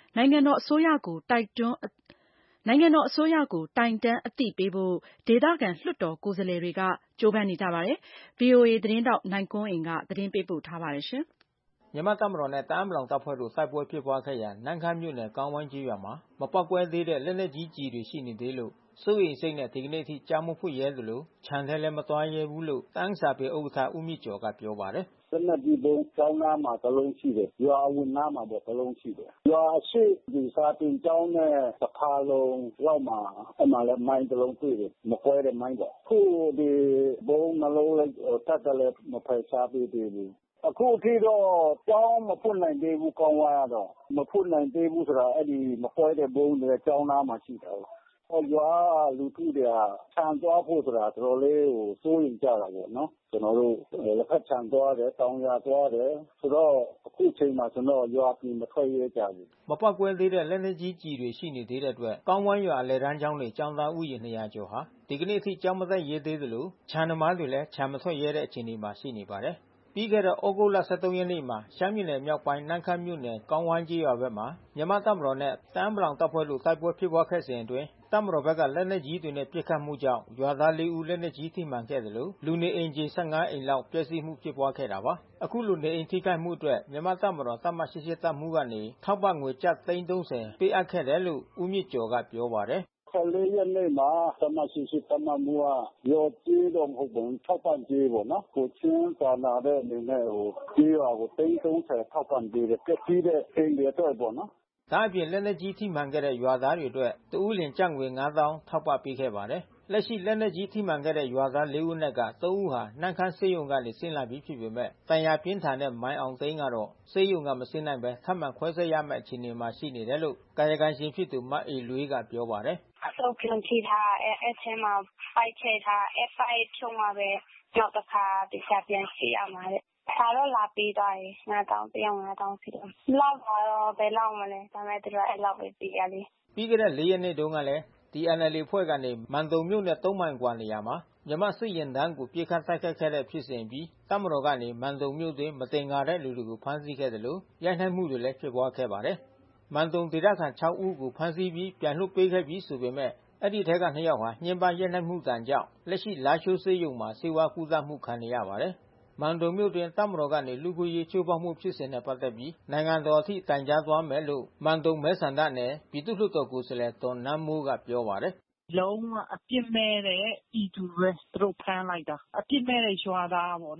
တိုင်တန်းအသိပေးဖို့ဒေသခံလွှတ်တော်ကိုယ်စားလှယ်တွေကကြိုးပမ်းနေကြပါတယ်။ VOA သတင်းထောက်နိုင်ကွန်းအိန်ကသတင်းပေးပို့ထားပါတယ်။မြန်မာတပ်မတော်နဲ့တအာင်းပလောင်တပ်ဖွဲ့တို့တိုက်ပွဲဖြစ်ပွားခဲ့ရာနမ်းခမ်းမြို့နယ်ကောင်းဝိုင်းကျေးရွာမှာမပေါက်ကွဲသေးတဲ့လက်နက်ကြီးကျည်တွေရှိနေသေးလို့စိုးရိမ်စိတ်နဲ့ဒီကနေ့အထိကြားမဖွင့်ရဲသလိုခြံထဲလည်းမသွားရဲဘူးလို့တန်းစာပေဥက္ကဋ္ဌဦးမြင့်ကျော်ကပြောပါတယ်။လက်နက်ကြီးဘုံကျောင်းသားမှာတစ်လုံးရှိတယ်။ရွာဝင်နားမှာပေါ့တစ်လုံးရှိတယ်။ရွာရှိဒီစာတင်ကျောင်းနဲ့တခါလုံးလောက်မှာအဲ့မှာလည်းမိုင်းတစ်လုံးတွေ့တယ်။မကွဲတဲ့မိုင်းပေါ့။ခုဒီဘုံနှလုံးလိုက်တတ်တယ်လည်းမဖယ်ရှားပေးသေးဘူး။အခုထိတော့ကျောင်းမဖွင့်နိုင်သေးဘူးကောင်းဝါရတော့မဖွင့်နိုင်သေးဘူးဆိုတာအဲ့ဒီမကွဲတဲ့ဘုံတွေကျောင်းသားမှာရှိတယ်။ရွာလူထုတွေကခြံသွားဖို့ဆိုတာတော်တော်လေးစိုးရိမ်ကြတာပေါ့နော်ကျွန်တော်တို့လက်ဖက်ခြံသွားတယ်တောင်ယာသွားတယ်ဆိုတော့အခုချိန်မှာကျွန်တော်ရွာပြည်မထွက်ရဲကြဘူးမပောက်ကွဲသေးတဲ့လက်နက်ကြီးကျည်တွေရှိနေသေးတဲ့အတွက်ကောင်းဝိုင်းရွာအလဲတန်းကျောင်းတွေကျောင်းသားဥယျာဉ်200ကျော်ဟာဒီကနေ့အထိကျောင်းမသက်ရဲသေးသလိုခြံသမားတွေလည်းခြံမထွက်ရဲတဲ့အခြေအနေမှာရှိနေပါတယ်ပြီးခဲ့တဲ့ဩဂုတ်လ23ရက်နေ့မှာရှမ်းပြည်နယ်မြောက်ပိုင်းနန်းခမ်းမြို့နယ်ကောင်းဝိုင်းကျေးရွာဘက်မှာမြန်မာတပ်မတော်နဲ့တအာင်းပလောင်တပ်ဖွဲ့တို့တိုက်ပွဲဖြစ်ပွားခဲ့စဉ်အတွင်းတပ်မတော်ဘက်ကလက်နက်ကြီးတွေနဲ့ပစ်ခတ်မှုကြောင့်ရွာသား4ဦးလက်နက်ကြီးထိမှန်ခဲ့တယ်လို့လူနေအိမ်ခြေ15အိမ်လောက်ပျက်စီးမှုဖြစ်ပွားခဲ့တာပါအခုလူနေအိမ်ထိခိုက်မှုအတွက်မြန်မာတပ်မတော်တပ်မ88တပ်မှုကနေထောက်ပံ့ငွေကျပ်330ပေးအပ်ခဲ့တယ်လို့ဦးမြင့်ကျော်ကပြောပါတယ် 14ရက်နေ့မှာတမရှိတမမူကရောကျေးတော့မဟုတ်ဘူးထောက်ပံ့ကျေးပေါ့နော်ကိုချင်းစာနာတဲ့အနေနဲ့ကျေးရွာကို330ထောက်ပံ့ပေးတယ်ပြည့်စည်တဲ့အိမ်တွေအတွက်ပေါ့နော်ဒါအပြင်လက်နက်ကြီးထိမှန်ခဲ့တဲ့ရွာသားတွေအတွက်တဦးလင်ကျပ်ငွေ9000ထောက်ပံ့ပေးခဲ့ပါတယ်လက်ရှိလက်နက်ကြီးထိမှန်ခဲ့တဲ့ရွာသား4ဦးနဲ့က3ဦးဟာနှမ်းခမ်းဆေးရုံကနေဆင်းလာပြီးဖြစ်ပေမဲ့တန်ရာပြင်းထန်တဲ့မိုင်းအောင်သိန်းကတော့ဆေးရုံကမဆင်းနိုင်ပဲထပ်မံခွဲစိတ်ရမယ့်အခြေအနေမှာရှိနေတယ်လို့ကာယကံရှင်ဖြစ်သူမအေလွေးကပြောပါတယ်အဆုတ်ပြန်ထိထားအဲ့ထဲမှာပိုက်ထည့်ထားအဲ့ပိုက်ဖြုံမှာပဲနောက်တစ်ခါဒီချပြန်ရှိရမှာတဲ့ဒါတော့လာပြီးသွားတယ်9000တယောက်9000စီတော့လောက်တော့ဘယ်လောက်မလဲဒါပေမဲ့သူတို့အဲ့လောက်ပဲပြီးရလေပြီးခဲ့တဲ့4ရက်နေ့တုန်းကလည်းDNL ဖွဲ့ကနေမန်တုံမြို့နယ်3မိုင်กว่าနေရာမှာမြမစစ်ရင်တန်းကိုပြစ်ခတ်တိုက်ခိုက်ခဲ့တဲ့ဖြစ်စဉ်ပြီးတပ်မတော်ကနေမန်တုံမြို့တွင်မတင်ငါတဲ့လူတွေကိုဖမ်းဆီးခဲ့တယ်လို့ရိုက်နှက်မှုတွေလည်းဖြစ်ပွားခဲ့ပါတယ်မန်တုံဒေသခံ6ဦးကိုဖမ်းဆီးပြီးပြန်လွှတ်ပေးခဲ့ပြီးဆိုပေမဲ့အဲ့ဒီထဲက2ယောက်ဟာညှဉ်းပန်းရိုက်နှက်မှုတန်ကြောင့်လက်ရှိလာရှိုးဆေးရုံမှာဆေးဝါးကုသမှုခံနေရပါတယ်မန်တုံမြို့တွင်တပ်မတော်ကနေလူခွေရေးချိုးဖောက်မှုဖြစ်စဉ်နဲ့ပတ်သက်ပြီးနိုင်ငံတော်အထိတိုင်ကြားသွားမယ်လို့မန်တုံမဲဆန္ဒနယ်ပြည်သူ့လွှတ်တော်ကိုယ်စားလှယ်တော်နန်းမိုးကပြောပါတယ်လုံးဝအပြစ်မဲ့တဲ့ဤသူပဲသူတို့ဖမ်းလိုက်တာအပြစ်မဲ့တဲ့ရွာသားပေါ့နော်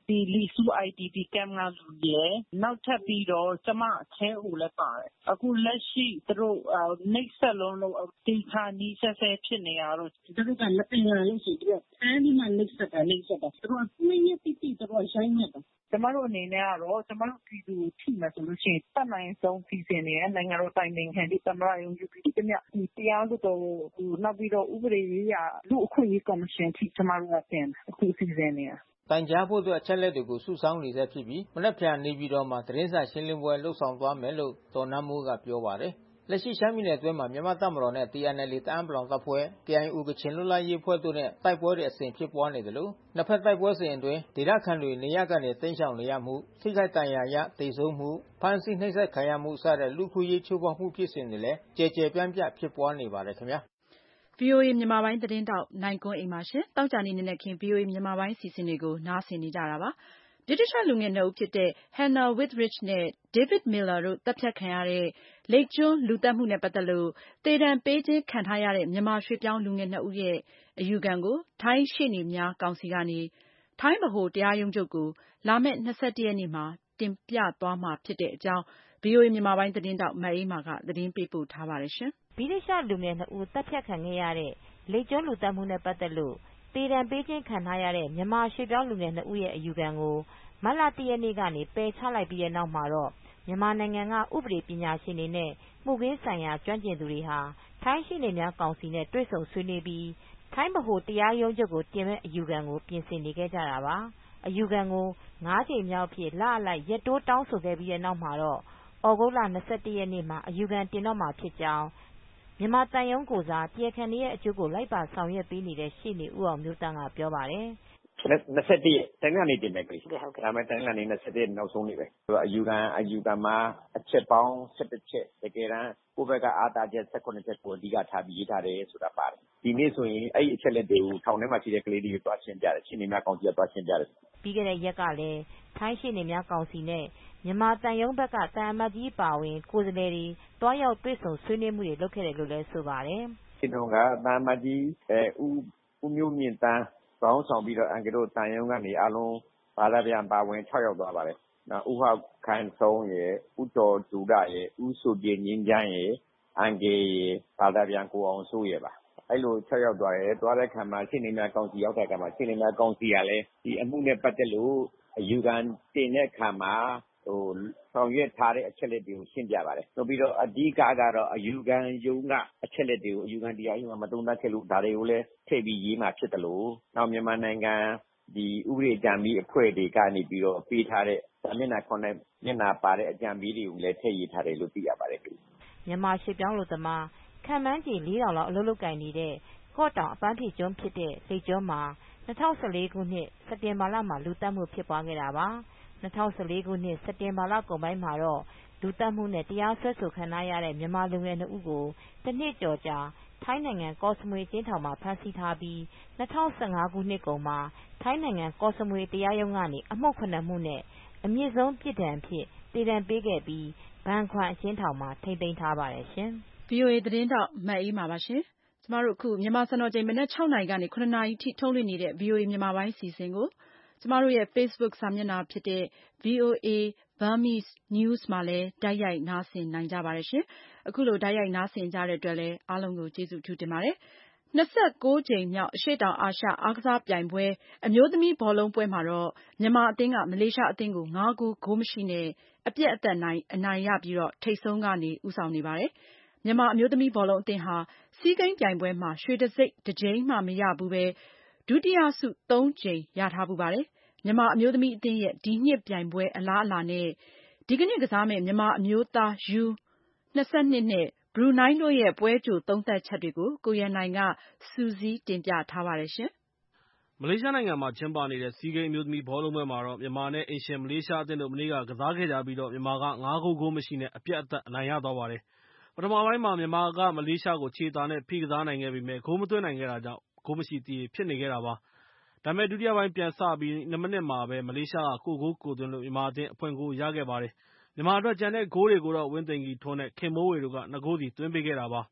ဒီလီဆူ IDP camp ကလူရဲ့နောက်ထပ်ပြီးတော့ကျမအချင်းဦးလည်းပါတယ်အခုလက်ရှိသူတို့နှိပ်စက်လုံးလို့ဒီခါနီးဆက်ဆဲဖြစ်နေရတော့သူတို့ကလက်ပင်ရလို့ရှိပြီးအဲဒီမှာနှိပ်စက်တာသူတို့နှစ်ရက်တိတိသူတို့ရိုင်းနေတာကျမတို့အနေနဲ့ကတော့ကျမတို့ပြည်သူထိမှဆိုလို့ရှိရင်တတ်နိုင်ဆုံးပြည်စင်နေနိုင်ငံတော်တိုင်ပင်ခံဒီသမ္မတရုံးယူပြီးတမျှဒီတရားလို့တော့နောက်ပြီးတော့ဥပဒေရေးရာလူအခွင့်အရေးကော်မရှင်ထိကျမတို့ကတင်အခုစီစဉ်နေတာတိုင်ကြားဖို့အတွက်အချက်လက်တွေကိုစုဆောင်းနေဆဲဖြစ်ပြီးမနက်ဖြန်နေပြည်တော်မှာသတင်းစာရှင်းလင်းပွဲလုပ်ဆောင်သွားမယ်လို့ဒေါ်နန်းမိုးကပြောပါတယ်လက်ရှိရှမ်းပြည်နယ်အတွင်းမှာမြန်မာတပ်မတော်နဲ့ TNLA တအာင်းပလောင်တပ်ဖွဲ့ KIO ကချင်လွတ်လပ်ရေးအဖွဲ့တို့နဲ့တိုက်ပွဲတွေအစဉ်ဖြစ်ပွားနေတယ်လို့နှစ်ဖက်တိုက်ပွဲစဉ်အတွင်းဒေသခံတွေနေရကနေတိမ်းရှောင်နေရမှုထိခိုက်ဒဏ်ရာရသေဆုံးမှုဖမ်းဆီးနှိပ်စက်ခံရမှုစတဲ့လူခွင့်ရေးချိုးဖောက်မှုဖြစ်စဉ်တွေလည်းကြဲကြဲပြန့်ပြန့်ဖြစ်ပွားနေပါတယ်ခင်ဗျာ VOA မြန်မာပိုင်းသတင်းတောက်နိုင်ကွန်းအိမ်ပါရှင်တောက်ကြနေနဲ့ခင် VOA မြန်မာပိုင်းစီစဉ်တွေကိုနားဆင်နေကြတာပါဗြိတိရှလူငယ်နှစ်ဦးဖြစ်တဲ့ Hannah Witheridge နဲ့ David Miller တို့တပ်ဖြတ်ခံရတဲ့လိပ်ကျွန်းလူသတ်မှုနဲ့ပတ်သက်လို့သေဒဏ်ပေးခြင်းခံထားရတဲ့မြန်မာရွှေ့ပြောင်းလူငယ်နှစ်ဦးရဲ့အယူခံကိုထိုင်းရှေ့နေများကောင်စီကနေထိုင်းဗဟိုတရားရုံးချုပ်ကိုလာမယ့်21ရက်နေ့မှာတင်ပြသွားမှာဖြစ်တဲ့အကြောင်း VOA မြန်မာပိုင်းသတင်းတောက်မအေးမာကသတင်းပေးပို့ထားပါတယ်ရှင်ဗြိတိရှလူငယ်နှစ်ဦးတပ်ဖြတ်ခံခဲ့ရတဲ့လိပ်ကျွန်းလူသတ်မှုနဲ့ပတ်သက်လို့သေဒဏ်ပေးခြင်းခံထားရတဲ့မြန်မာရွှေ့ပြောင်းလူငယ်နှစ်ဦးရဲ့အယူခံကိုမတ်လ1ရက်နေ့ကနေပယ်ချလိုက်ပြီးတဲ့နောက်မှာတော့မြန်မာနိုင်ငံကဥပဒေပညာရှင်တွေနဲ့မှုခင်းဆိုင်ရာကျွမ်းကျင်သူတွေဟာထိုင်းရှေ့နေများကောင်စီနဲ့တွေ့ဆုံဆွေးနွေးပြီးထိုင်းဗဟိုတရားရုံးချုပ်ကိုတင်မဲ့အယူခံကိုပြင်ဆင်နေခဲ့ကြတာပါအယူခံကို9ကြိမ်မြောက်အဖြစ်လအလိုက်ရက်တိုးတောင်းဆိုခဲ့ပြီးတဲ့နောက်မှာတော့ဩဂုတ်လ21ရက်နေ့မှာအယူခံတင်တော့မှာဖြစ်ကြောင်းမြန်မာတန်ယုံကိုစားတရားခံရဲ့အကျိုးကိုလိုက်ပါဆောင်ရွက်ပေးနေတဲ့ရှေ့နေဦးအောင်မျိုးတန်းကပြောပါတယ် 21ရက်တနင်္လာနေ့တင်မယ်ခင်ဗျာဒါမှတနင်္လာနေ့21ရက်နောက်ဆုံးနေ့ပဲအယူခံမှာအချက်ပေါင်း17ချက်တကယ်တမ်းကိုယ့်ဘက်ကအားတာချက်18ချက်ကိုအဓိကထားပြီးရေးထားတယ်ဆိုတာပါတယ်ဒီနေ့ဆိုရင်အဲ့ဒီအချက်လက်တွေကိုထောင်ထဲမှာရှိတဲ့ကလေးတွေကိုတွားရှင်းပြတယ်ရှင်းနေများကောင်စီကတွားရှင်းပြတယ်ပြီးခဲ့တဲ့ရက်ကလည်းထိုင်းရှေ့နေများကောင်စီနဲ့မြန်မာတန်ယုံဘက်ကတန်အမတ်ကြီးပါဝင်ကိုယ်စားလှယ်တွေတွားရောက်တွေ့ဆုံဆွေးနွေးမှုတွေလုပ်ခဲ့တယ်လို့လည်းဆိုပါတယ်ဒီတော့ကတန်အမတ်ကြီးဦးမျိုးမြင့်တန်းပေါင်းဆောင်ပြီးတော့အန်ကတို့တန်ယုံကနေအားလုံးဘာသာပြန်ပါဝင်6ယောက်သွားပါတယ်နော်ဦးဟောက်ခိုင်ဆုံးရယ်ဦးတော်ဒူရရယ်ဦးစုပြေငင်းချမ်းရယ်အန်ကေရယ်ဘာသာပြန်ကိုအောင်စိုးရယ်ပါအဲ့လို6ယောက်သွားတယ်သွားတဲ့ခါမှာရှင်းနေများကောင်စီရောက်တဲ့ခါမှာရှင်းနေများကောင်စီကလည်းဒီအမှုနဲ့ပတ်သက်လို့အယူခံတင်တဲ့ခါမှာဆောင်ရွက်ထားတဲ့အချက်လက်တွေကိုရှင်းပြပါတယ်။ပြီးတော့အဓိကကတော့အယူခံရုံးကအချက်လက်တွေကိုအယူခံတရားရုံးကမသုံးသပ်ခဲ့လို့ဒါတွေကိုလည်းထည့်ပြီးရေးမှာဖြစ်တယ်လို့နောက်မြန်မာနိုင်ငံဒီဥပဒေအကြံပေးအဖွဲ့တွေကနေပြီးတော့ပေးထားတဲ့မျက်နှာ9မျက်နှာပါတဲ့အကြံပေးတွေကိုလည်းထည့်ရေးထားတယ်လို့သိရပါတယ်။မြန်မာရွှေ့ပြောင်းလူသမားခံမှန်းခြေ4,000လောက်အလုပ်လုပ်ကိုင်နေတဲ့ကော့တောင်အပန်းဖြေကျွန်းဖြစ်တဲ့လိပ်ကျွန်းမှာ2014ခုနှစ်စက်တင်ဘာလမှာလူသတ်မှုဖြစ်ပွားခဲ့တာပါ2014ခုနှစ်စက်တင်ဘာလကုန်ပိုင်းမှာတော့လူသတ်မှုနဲ့တရားစွဲဆိုခံရတဲ့မြန်မာလူငယ်2ဦးကိုတစ်နှစ်ကျော်ကြာထိုင်းနိုင်ငံကော့စမွေကျင်းထောင်မှာဖမ်းဆီးထားပြီး2015ခုနှစ်ကုန်မှာထိုင်းနိုင်ငံကော့စမွေတရားရုံးကနေအမှု9မှုနဲ့အမြင့်ဆုံးပြစ်ဒဏ်အဖြစ်သေဒဏ်ပေးခဲ့ပြီးဘန်ခွမ်အကျဉ်းထောင်မှာထိန်းသိမ်းထားပါတယ်ရှင် VOA သတင်းတောက်မတ်အေးမှာပါရှင်ကျမတို့အခုမြန်မာစံတော်ချိန်မနက်6နာရီကနေ9နာရီထိထုတ်လွှင့်နေတဲ့ VOA မြန်မာပိုင်းစီစဉ်ကိုကျမတို့ရဲ့ Facebook စာမျက်နှာဖြစ်တဲ့ VOA Burmese News မှာလည်းတိုက်ရိုက်နားဆင်နိုင်ကြပါတယ်ရှင်အခုလိုတိုက်ရိုက်နားဆင်ကြတဲ့အတွက်လည်းအားလုံးကိုကျေးဇူးထူးတင်ပါတယ်29ကြိမ်မြောက်အရှေ့တောင်အာရှအားကစားပြိုင်ပွဲအမျိုးသမီးဘောလုံးပွဲမှာတော့မြန်မာအသင်းကမလေးရှားအသင်းကို9ဂိုးမရှိနဲ့အပြတ်အသတ်အနိုင်ရပြီးတော့ထိပ်ဆုံးကနေဦးဆောင်နေပါတယ်မြန်မာအမျိုးသမီးဘောလုံးအသင်းဟာစီးကိန်းပြိုင်ပွဲမှာရွှေတံဆိပ်တစ်ကြိမ်မှမရဘူးပဲဒုတိယဆု3ကြိမ်ရထားဘူးပါတယ်မြန်မာအမျိုးသမီးအသင်းရဲ့ဒီနှစ်ပြိုင်ပွဲအလားအလာနဲ့ဒီကနေ့ကစားမယ့်မြန်မာအမျိုးသား U22 နဲ့ဘရူနိုင်းတို့ရဲ့ပွဲကြိုသုံးသပ်ချက်တွေကိုကိုရန်နိုင်ကစုစည်းတင်ပြထားပါတယ်ရှင်မလေးရှားနိုင်ငံမှာကျင်းပနေတဲ့စီးကိန်းအမျိုးသမီးဘောလုံးပွဲမှာတော့မြန်မာနဲ့အိမ်ရှင်မလေးရှားအသင်းတို့မနေ့ကကစားခဲ့ကြပြီးတော့မြန်မာက9ဂိုးမရှိနဲ့အပြတ်အသတ်အနိုင်ရသွားပါတယ်ပထမပိုင်းမှာမြန်မာကမလေးရှားကိုခြေသာနဲ့ဖိကစားနိုင်ခဲ့ပေမဲ့ဂိုးမသွင်းနိုင်ခဲ့တာကြောင့်ဂိုးမရှိသရေဖြစ်နေခဲ့တာပါဒါပေမဲ့ဒုတိယပိုင်းပြန်စပြီး2မိနစ်မှာပဲမလေးရှားကကိုသွင်းလို့မြန်မာအသင်းအဖွင့်ဂိုးရခဲ့ပါတယ်မြန်မာအတွက်ကျန်တဲ့ဂိုးတွေကိုတော့ဝင်းသိမ်ကြီးထွန်းနဲ့ခင်မိုးဝေတို့က2ဂိုးစီသွင်းပေးခဲ့တာပါ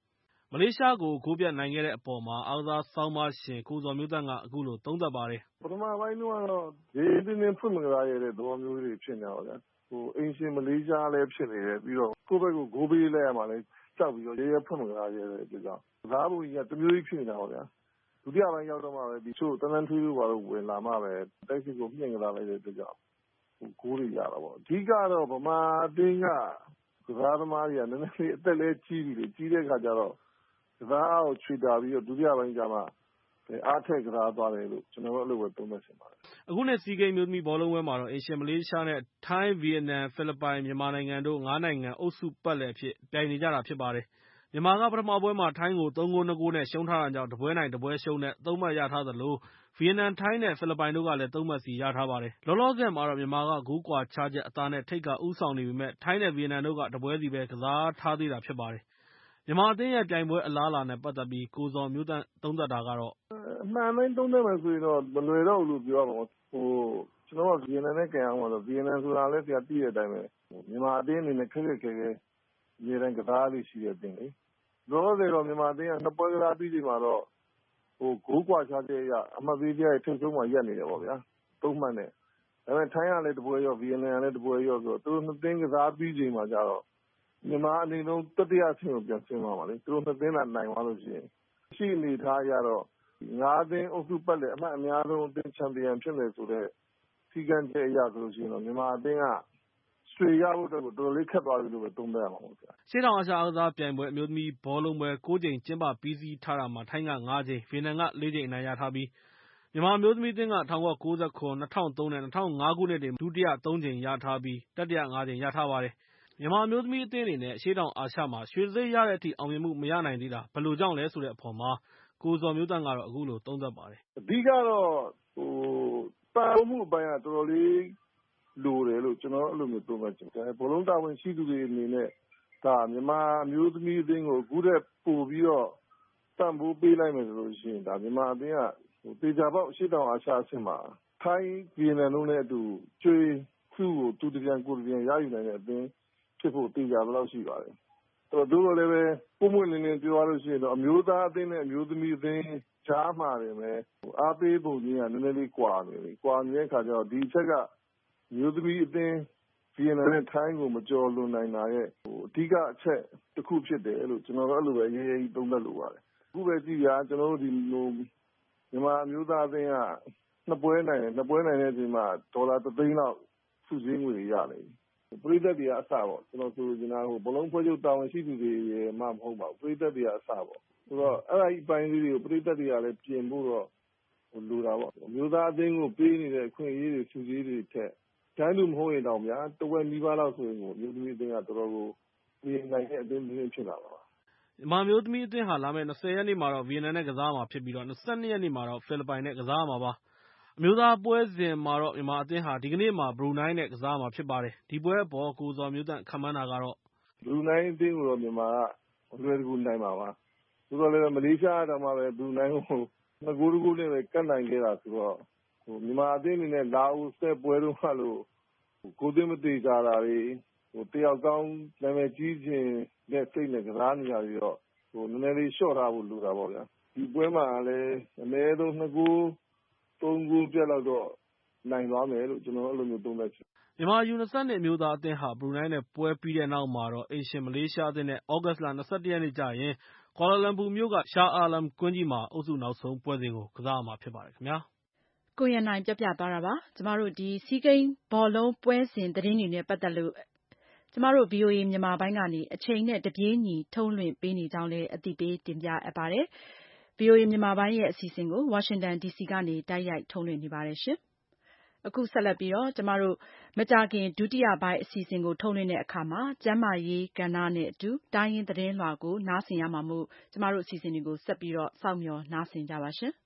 မလေးရှားကိုဂိုးပြတ်နိုင်ခဲ့တဲ့အပေါ်မှာအားကစားဆောင်းပါးရှင်ကိုဇော်မျိုးသန့်ကအခုလိုသုံးသပ်ပါတယ်။ "ပထမပိုင်းတုန်းကတော့ရေတင်းတင်းဖွင့်မကစားရတဲ့သဘောမျိုးတွေဖြစ်နေတာပေါ့ဗျာ။အိမ်ရှင်မလေးရှားလည်းဖြစ်နေတယ်ပြီးတော့ကိုယ့်ဘက်ကိုဂိုးပေးလိုက်ရမှာလည်းကြောက်ပြီးတော့ရဲဖွင့်မကစားရတဲ့အတွက်ကြောင့်ကစားပုံကြီးကတစ်မျိုးကြီးဖြစ်နေတာပေါ့ဗျာ။ဒုတိယပိုင်းရောက်တော့မှပဲတချို့တန်းထွေးတို့ဘာလို့ဝင်လာမှပဲတိုက်စစ်ကိုမြှင့်ကစားလိုက်တဲ့အတွက်ကြောင့်ဂိုးတွေရတာပေါ့။အဓိကတော့ဗမာအသင်းကကစားသမားတွေကနည်းနည်းလေးအသက်လည်းကြီးပြီလေကြီးတဲ့အခါကျတော့ကစားအားကိုခြွေတာပြီးတော့ဒုတိယပိုင်းကျမှအားထည့်ကစားသွားတယ်လို့ကျွန်တော်တို့အဲ့လိုပဲသုံးသပ်ချင်ပါတယ်။အခုနှစ်စီးကိန်းမျိုးသမီးဘောလုံးပွဲမှာတော့အိမ်ရှင်မလေးရှားနဲ့ထိုင်း၊ဗီယက်နမ်၊ဖိလစ်ပိုင်၊မြန်မာနိုင်ငံတို့ ၅ နိုင်ငံအုပ်စုပတ်လည်အဖြစ်ပြိုင်နေကြတာဖြစ်ပါတယ်။မြန်မာကပထမပွဲမှာထိုင်းကို 3 ဂိုး 2 ဂိုးနဲ့ရှုံးထားတာကြောင့်တပွဲနိုင်တပွဲရှုံးနဲ့ 3 မှတ်ရထားသလိုဗီယက်နမ်၊ထိုင်းနဲ့ဖိလစ်ပိုင်တို့ကလည်း 3 မှတ်စီရထားပါတယ်။လောလောဆယ်မှာတော့မြန်မာကဂိုးကွာခြားချက်အသာနဲ့ထိပ်ကဦးဆောင်နေပေမဲ့ထိုင်းနဲ့ဗီယက်နမ်တို့ကတပွဲစီပဲကစားထားသေးတာဖြစ်ပါတယ်။မြန်မာအသင်းရဲ့ပြိုင်ပွဲအလားအလာနဲ့ပတ်သက်ပြီးကိုဇော်မျိုးသန့်သုံးသပ်တာကတော့အမှန်တိုင်းသုံးသပ်မယ်ဆိုရင်တော့မလွယ်တော့ဘူးလို့ပြောရမှာပေါ့ကျွန်တော်ကဗီယက်နမ်နဲ့ကြံအောင်ပါဆိုဗီယက်နမ်ဆိုတာလည်းဆရာသိတဲ့အတိုင်းပဲမြန်မာအသင်းအနေနဲ့ခက်ခက်ခဲခဲအမြဲတမ်းကစားလေးရှိတဲ့အသင်းလေလောလောဆယ်တော့မြန်မာအသင်းကနှစ်ပွဲကစားပြီးချိန်မှာတော့ဂိုးကွာခြားချက်အရအမှတ်ပေးချက်ထိပ်ဆုံးမှာရပ်နေတယ်ပေါ့ဗျာ၃မှတ်နဲ့ဒါပေမဲ့ထိုင်းကလည်းတပွဲရောဗီယက်နမ်ကလည်းတပွဲရောဆိုတော့သူတို့နှစ်သင်းကစားပြီးချိန်မှာကျတော့မြန်မာအနေနဲ့တတိယအဆင့်ကိုပြန်ဆင်းသွားပါလေသူတို့နှစ်သင်းသာနိုင်သွားလို့ရှိရင်ရှိအနေထားရတော့5 သင်းအုပ်စုပတ်လည်အမှတ်အများဆုံးအသင်းချန်ပီယံဖြစ်မယ်ဆိုတဲ့စီကံချက်အရဆိုလို့ရှိရင်တော့မြန်မာအသင်းကရွှေရဖို့အတွက်ကိုတော်တော်လေးခက်သွားပြီလို့ပဲသုံးသပ်ရမှာပေါ့ဗျာ။ရှေ့တောင်အာရှအားကစားပြိုင်ပွဲအမျိုးသမီးဘောလုံးပွဲ9 ကြိမ်ကျင်းပပြီးစီးထားတာမှာထိုင်းက5 ကြိမ်ဗီယက်နမ်က4 ကြိမ်အနိုင်ရထားပြီးမြန်မာအမျိုးသမီးအသင်းက1999 2003နဲ့2005ခုနှစ်တွေမှာဒုတိယ3 ကြိမ်ရထားပြီးတတိယ5 ကြိမ်ရထားပါတယ်။မြန်မာအမျိုးသမီးအသင်းအနေနဲ့အရှေ့တောင်အာရှမှာရွှေတံဆိပ်ရတဲ့အထိအောင်မြင်မှုမရနိုင်သေးတာဘယ်လိုကြောင့်လဲဆိုတဲ့အပေါ်မှာကိုဇော်မျိုးသန့်ကတော့အခုလိုသုံးသပ်ပါတယ်။အဓိကတော့တာဝန်မှုအပိုင်းကတော်တော်လေးလိုတယ်လို့ကျွန်တော်အဲ့လိုမျိုးသုံးသပ်ချင်တယ်။ဘောလုံးတာဝန်ရှိသူတွေအနေနဲ့ဒါမြန်မာအမျိုးသမီးအသင်းကိုအခုတည်းပို့ပြီးတော့တန်ဖိုးပေးလိုက်မယ်ဆိုလို့ရှိရင်ဒါမြန်မာအသင်းကတေချာပေါက်အရှေ့တောင်အာရှအဆင့်မှာထိုင်းဗီယက်နမ်တို့နဲ့အတူကျွေးစုကိုသူတပြန်ကိုတပြန်ရယူနိုင်တဲ့အသင်းဖြစ်ဖို့တေချာဘယ်လောက်ရှိပါတယ်။တို့တော့လည်းပဲပုံမှန်လင်းလင်းပြောရလို့ရှိရင်တော့အမျိုးသားအသင်းနဲ့အမျိုးသမီးအသင်းကြားမှာတယ်မယ်အားပေးပုံကြီးကနည်းနည်းလေးကွာနေတယ်။ကွာနေတဲ့အခါကျတော့ဒီအချက်ကအမျိုးသမီးအသင်းဗီယက်နမ်နဲ့ထိုင်းကိုမကျော်လွန်နိုင်တာရဲ့အဓိကအချက်တစ်ခုဖြစ်တယ်လို့ကျွန်တော်တို့အဲ့လိုပဲရေးရေးသုံးသပ်လိုပါတယ်။အခုပဲကြည့်ရကျွန်တော်တို့ဒီမြန်မာအမျိုးသားအသင်းကနှစ်ပွဲနိုင်တယ်နှစ်ပွဲနိုင်တဲ့အချိန်မှာဒေါ်လာ3 သိန်းလောက်စုစည်းငွေရနေပြီ။ပရိသတ်တွေကအစပေါ့ကျွန်တော်ဆိုချင်တာဘလုံးဖွဲ့ချုပ်တာဝန်ရှိသူတွေမှမဟုတ်ပါဘူးပရိသတ်တွေကအစပေါ့ဆိုတော့အဲ့ဒီအပိုင်းလေးတွေကိုပရိသတ်တွေကလည်းပြင်ဖို့တော့လိုတာပေါ့အမျိုးသားအသင်းကိုပေးနေတဲ့အခွင့်အရေးတွေစုစည်းတွေထက်တန်းတူမဟုတ်ရင်တောင်ဗျာတဝက်နီးပါးလောက်ဆိုရင်ကိုမျိုးသမီးအသင်းကတော်တော်ကိုပြင်နိုင်တဲ့အသင်းဖြစ်လာပါမြန်မာမျိုးသမီးအသင်းဟာလာမယ့်20 ရက်နေ့မှာတော့ဗီယက်နမ်နဲ့ကစားမှာဖြစ်ပြီးတော့22 ရက်နေ့မှာတော့ဖိလစ်ပိုင်နဲ့ကစားမှာပါအမျိုးသားပွဲစဉ်မှာတော့မြန်မာအသင်းဟာဒီကနေ့မှာဘရူနိုင်းနဲ့ကစားမှာဖြစ်ပါတယ်ဒီပွဲအပေါ်ကိုဇော်မျိုးသန့်ခန့်မှန်းတာကတော့ဘရူနိုင်းအသင်းကိုတော့မြန်မာကလွယ်ကူနိုင်ပါပါဆိုတော့လည်းမလေးရှားတောင်မှပဲဘရူနိုင်းကို2 ဂိုး 1 ဂိုးနဲ့ပဲကတ်နိုင်ခဲ့တာဆိုတော့မြန်မာအသင်းအနေနဲ့လာအိုစတဲ့ပွဲတော့မှလို့ကိုသွင်းမသေးကြတာတွေတယောက်ကောင်းနာမည်ကြီးခြင်းနဲ့စိတ်နဲ့ကစားနေရပြီးတော့နည်းနည်းလေးရှော့ထားဖို့လိုတာပေါ့ဗျာဒီပွဲမှာလည်းအနည်းဆုံး2 ဂိုး 3 ဂိုးပြတ်လောက်တော့နိုင်သွားမယ်လို့ကျွန်တော်အဲ့လိုမျိုးသုံးသပ်ချင်မြန်မာ U22 အမျိုးသားအသင်းဟာဘရူနိုင်းနဲ့ပွဲပြီးတဲ့နောက်မှာတော့အိမ်ရှင်မလေးရှားအသင်းနဲ့သြဂုတ်လ21 ရက်နေ့ကျရင်ကွာလာလမ်ပူမြို့ကရှာအာလမ်ကွင်းကြီးမှာအုပ်စုနောက်ဆုံးပွဲစဉ်ကိုကစားမှာဖြစ်ပါတယ်ခင်ဗျာကိုရန်နိုင်ပြောပြသွားတာပါကျမတို့ဒီစီးကိန်းဘောလုံးပွဲစဉ်သတင်းတွေနဲ့ပတ်သက်လို့ကျမတို့ VOA မြန်မာပိုင်းကနေအချိန်နဲ့တပြေးညီထုတ်လွှင့်ပေးနေကြောင်းလည်းအသိပေးတင်ပြအပ်ပါတယ်။ VOA မြန်မာပိုင်းရဲ့အစီအစဉ်ကို Washington DC ကနေတိုက်ရိုက်ထုတ်လွှင့်နေပါတယ်ရှင်။အခုဆက်လက်ပြီးတော့ကျမတို့မကြာခင်ဒုတိယပိုင်းအစီအစဉ်ကိုထုတ်လွှင့်တဲ့အခါမှာကျန်းမာရေးကဏ္ဍနဲ့အတူတိုင်းရင်းသတင်းလွှာကိုနားဆင်ရမှာမို့ကျမတို့အစီအစဉ်တွေကိုဆက်ပြီးတော့စောင့်မျှော်နားဆင်ကြပါရှင်။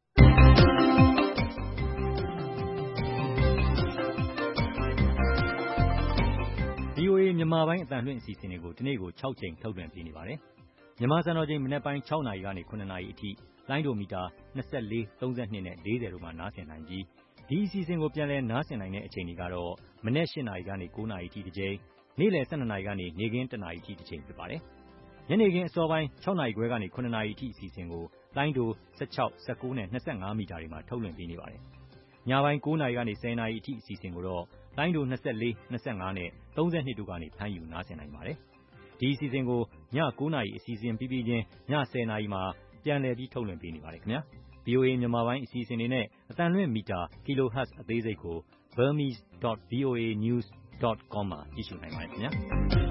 VOA မြန်မာပိုင်းအသံလွှင့်အစီအစဉ်တွေကိုဒီနေ့ကို6 ကြိမ်ထုတ်လွှင့်ပေးနေပါတယ်။မြန်မာစံတော်ချိန်မနက်ပိုင်း6 နာရီကနေ9 နာရီအထိလိုင်းဒိုမီတာ24, 32နဲ့40တို့မှာနားဆင်နိုင်ပြီးဒီအစီအစဉ်ကိုပြန်လည်နားဆင်နိုင်တဲ့အချိန်တွေကတော့မနက်8 နာရီကနေ9 နာရီအထိတစ်ကြိမ်နေ့လယ်12 နာရီကနေနေ့ခင်း1 နာရီအထိတစ်ကြိမ်ဖြစ်ပါတယ်။ညနေခင်းအစောပိုင်း6နာရီခွဲကနေ9နာရီအထိအစီအစဉ်ကိုလိုင်းတို16 19နဲ့25မီတာတွေမှာထုတ်လွှင့်ပေးနေပါတယ်ညပိုင်း9နာရီကနေ10နာရီအထိအစီအစဉ်ကိုတော့လိုင်းတို24 25နဲ့32တို့ကနေဖမ်းယူနားဆင်နိုင်ပါတယ်ဒီအစီအစဉ်ကိုည9နာရီအစီအစဉ်ပြီးပြီးချင်းည10နာရီမှာပြန်လည်ပြီးထုတ်လွှင့်ပေးနေပါတယ်ခင်ဗျာVOA မြန်မာပိုင်းအစီအစဉ်တွေနဲ့အသံလွှင့်မီတာ kilohertz အသေးစိတ်ကို burmese.voanews.com မှာကြည့်ရှုနိုင်ပါတယ်ခင်ဗျာ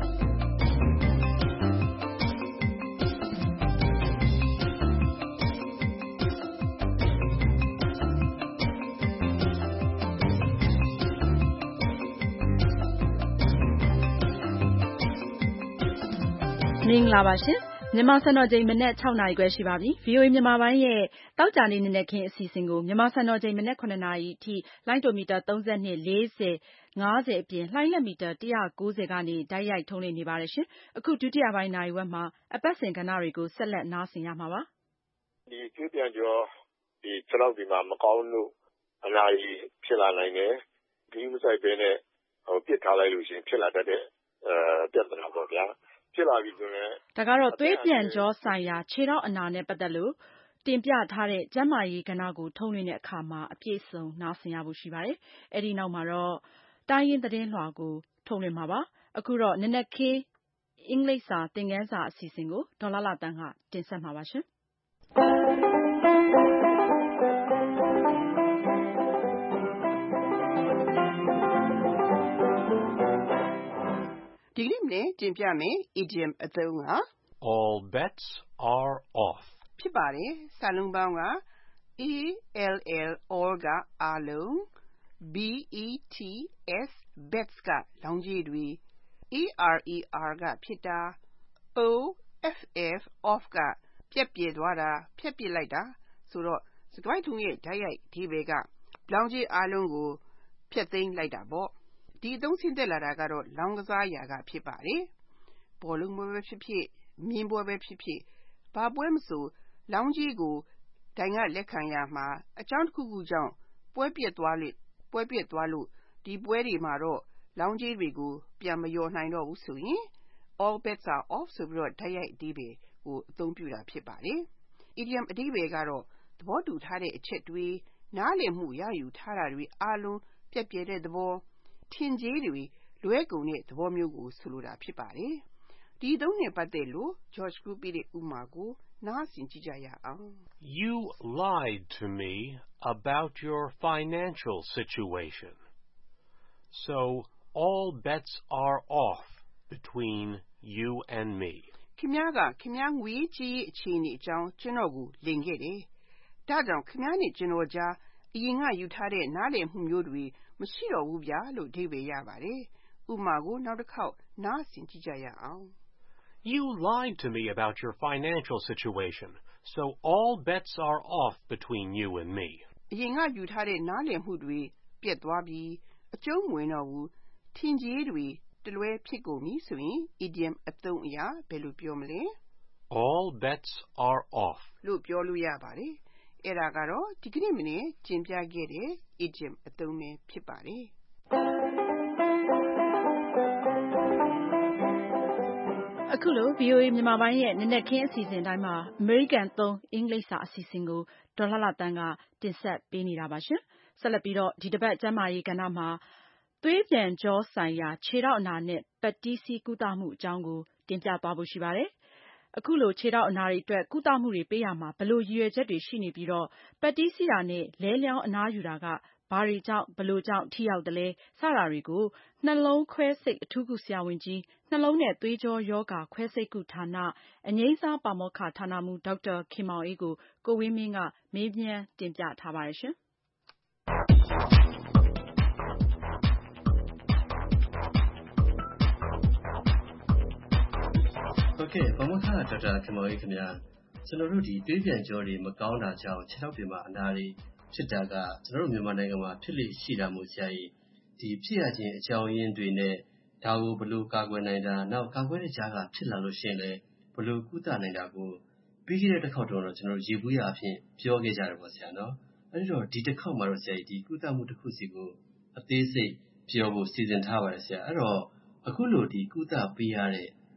မင်္ဂလာပါရှင်မြန်မာစံတော်ချိန်မနက်6နာရီခွဲရှိပါပြီ VOA မြန်မာပိုင်းရဲ့တောက်ကြနေနေ့ခင်းအစီအစဉ်ကိုမြန်မာစံတော်ချိန်မနက်9နာရီအထိလိုင်းတိုမီတာ32 40 50အပြင်လှိုင်းလက်မီတာ190ကနေတိုက်ရိုက်ထုတ်လွှင့်နေပါတယ်ရှင်အခုဒုတိယပိုင်းနာရီဝက်မှာအပတ်စဉ်ကဏ္ဍတွေကိုဆက်လက်နားဆင်ရမှာပါဒီကျွေးပြန်ကျော်ဒီခြေထောက်ဒီမှာမကောင်းလို့အနာရီဖြစ်လာနိုင်တယ်ဒီမဆိုင်ပဲနဲ့ပြစ်ထားလိုက်လို့ရှိရင်ဖြစ်လာတတ်တဲ့ပြဿနာပေါ့ဗျာဖြစ်လာပြီဆိုရင်ဒါကတော့သွေးပြန်ကြောဆိုင်ရာခြေထောက်အနာနဲ့ပတ်သက်လို့တင်ပြထားတဲ့ကျန်းမာရေးကဏ္ဍကိုထုတ်လွှင့်တဲ့အခါမှာအပြည့်စုံနားဆင်ရဖို့ရှိပါတယ်။အဲဒီနောက်မှာတော့တိုင်းရင်းသတင်းလွှာကိုထုတ်လွှင့်မှာပါ။အခုတော့နနက်ခင်းအင်္ဂလိပ်စာသင်ခန်းစာအစီအစဉ်ကိုဒေါ်လာတန်းကတင်ဆက်မှာပါရှင်။ဒီနေ့မနေ့တင်ပြမယ် idiom အသုံးက All bets are off ဖြစ်ပါတယ်။စာလုံးပေါင်းက all ကအားလုံး bets bets ကလောင်းကြီးတွေ arer ကဖြစ်တာ off ကပြက်ပြဲသွားတာဖြတ်ပစ်လိုက်တာဆိုတော့စကားထုံးရဲ့ဓာတ်ရိုက်အဓိပ္ပာယ်ကလောင်းကြီးအားလုံးကိုဖျက်သိမ်းလိုက်တာပေါ့ဒီအသုံးဆင်းသက်လာတာကတော့လောင်းကစားရာကဖြစ်ပါတယ်ဘောလုံးပွဲပဲဖြစ်ဖြစ်မြင်းပွဲပဲဖြစ်ဖြစ်ဘာပွဲမဆိုလောင်းကြီးကိုဒိုင်ကလက်ခံရမှာအကြောင်းတစ်ခုခုကြောင့်ပွဲပြက်သွားလို့ဒီပွဲတွေမှာတော့လောင်းကြီးတွေကိုပြန်မလျော်နိုင်တော့ဘူးဆိုရင် all bets are off ဆိုပြီးတော့ဓာတ်ရိုက်အဓိပ္ပာယ်ကိုအသုံးပြုတာဖြစ်ပါတယ် idiom အဓိပ္ပာယ်ကတော့သဘောတူထားတဲ့အချက်တွေနားလည်မှုရယူထားတာတွေအားလုံးပြက်ပြဲတဲ့သဘောထင်ကြေးတွေလွဲကုန်တဲ့သဘောမျိုးကိုဆိုလိုတာဖြစ်ပါတယ်ဒီအသုံးနဲ့ပတ်သက်လို့ George Group ရဲ့ဥပမာကိုနားဆင်ကြည့်ကြရအောင် You lied to me about your financial situation. So all bets are off between you and me. ခင်ဗျားကခင်ဗျားငွေကြေးအခြေအနေအကြောင်းကျွန်တော်ကိုလိမ်ခဲ့တယ်။ဒါကြောင့်ခင်ဗျားနဲ့ကျွန်တော်ကြားအရင်ကယူထားတဲ့နားလည်မှုမျိုးတွေမရှိတော့ဘူးဗျာလို့အဓိပ္ပာယ်ရပါတယ်။ဥပမာကိုနောက်တစ်ခေါက်နားဆင်ကြည့်ကြရအောင် You lied to me about your financial situation. So all bets are off between you and me. အရင်ကယူထားတဲ့နားလည်မှုတွေပြတ်သွားပြီးအကျုံးမဝင်တော့ဘူးထင်ကြေးတွေတလွဲဖြစ်ကုန်ပြီဆိုရင် idiom အသုံးအရာဘယ်လိုပြောမလဲ All bets are off လို့ပြောလို့ရပါတယ်အဲ့ဒါကတော့ဒီကနေ့မနေ့ကျင်ပြခဲ့တဲ့ idiom အသုံးပဲဖြစ်ပါတယ်အခုလို VOA မြန်မာပိုင်းရဲ့နနက်ခင်းအစီအစဉ်တိုင်းမှာ American သုံးအင်္ဂလိပ်စာအစီအစဉ်ကိုဒေါ်လှတန်းကတင်ဆက်ပေးနေတာပါရှင်။ဆက်လက်ပြီးတော့ဒီတစ်ပတ်ကျန်းမာရေးကဏ္ဍမှာသွေးပြန်ကြောဆိုင်ရာခြေထောက်အနာနဲ့ပတ်တီးစည်းကုသမှုအကြောင်းကိုတင်ပြသွားဖို့ရှိပါတယ်။အခုလိုခြေထောက်အနာတွေအတွက်ကုသမှုတွေပေးရမှာဘယ်လိုရည်ရွယ်ချက်တွေရှိနေပြီးတော့ပတ်တီးစည်းတာနဲ့လဲလျောင်းအနားယူတာကဘာတွေကြောင့်ဘယ်လိုကြောင့်ထိရောက်တယ်လဲစတာတွေကိုနှလုံးခွဲစိတ်အထူးကုဆရာဝန်ကြီးနှလုံးနဲ့သွေးကြောရောဂါခွဲစိတ်ကုဌာနအငြိမ်းစားပါမောက္ခဌာနမှူးဒေါက်တာခင်မောင်အေးကိုကိုဝင်းမင်းကမေးမြန်းတင်ပြထားပါတယ်ရှင်ဟုတ်ကဲ့ပါမောက္ခဒေါက်တာခင်မောင်အေးခင်ဗျာကျွန်တော်တို့ဒီသွေးပြန်ကြောတွေမကောင်းတာကြောင့်ခြေထောက်တွေမှာအနာတွေဖြစ်တာကကျွန်တော်တို့မြန်မာနိုင်ငံမှာဖြစ်လေရှိတာမို့ဆရာကြီးဒီဖြစ်ရခြင်းအကြောင်းရင်းတွေနဲ့ဒါကိုဘယ်လိုကာကွယ်နိုင်တာနောက်ကာကွယ်တဲ့ကြားကဖြစ်လာလို့ရှိရင်လည်းဘယ်လိုကုသနိုင်တာကိုပြီးခဲ့တဲ့တစ်ခေါက်တော့ကျွန်တော်ရေဘူးရအဖြစ်ပြောခဲ့ကြတယ်ပေါ့ဆရာနော်အဲ့တော့ဒီတစ်ခေါက်မှာတော့ဆရာကြီးဒီကုသမှုတစ်ခုစီကိုအသေးစိတ်ပြောဖို့စီစဉ်ထားပါတယ်ဆရာအဲ့တော့အခုလိုဒီကုသပေးရတဲ့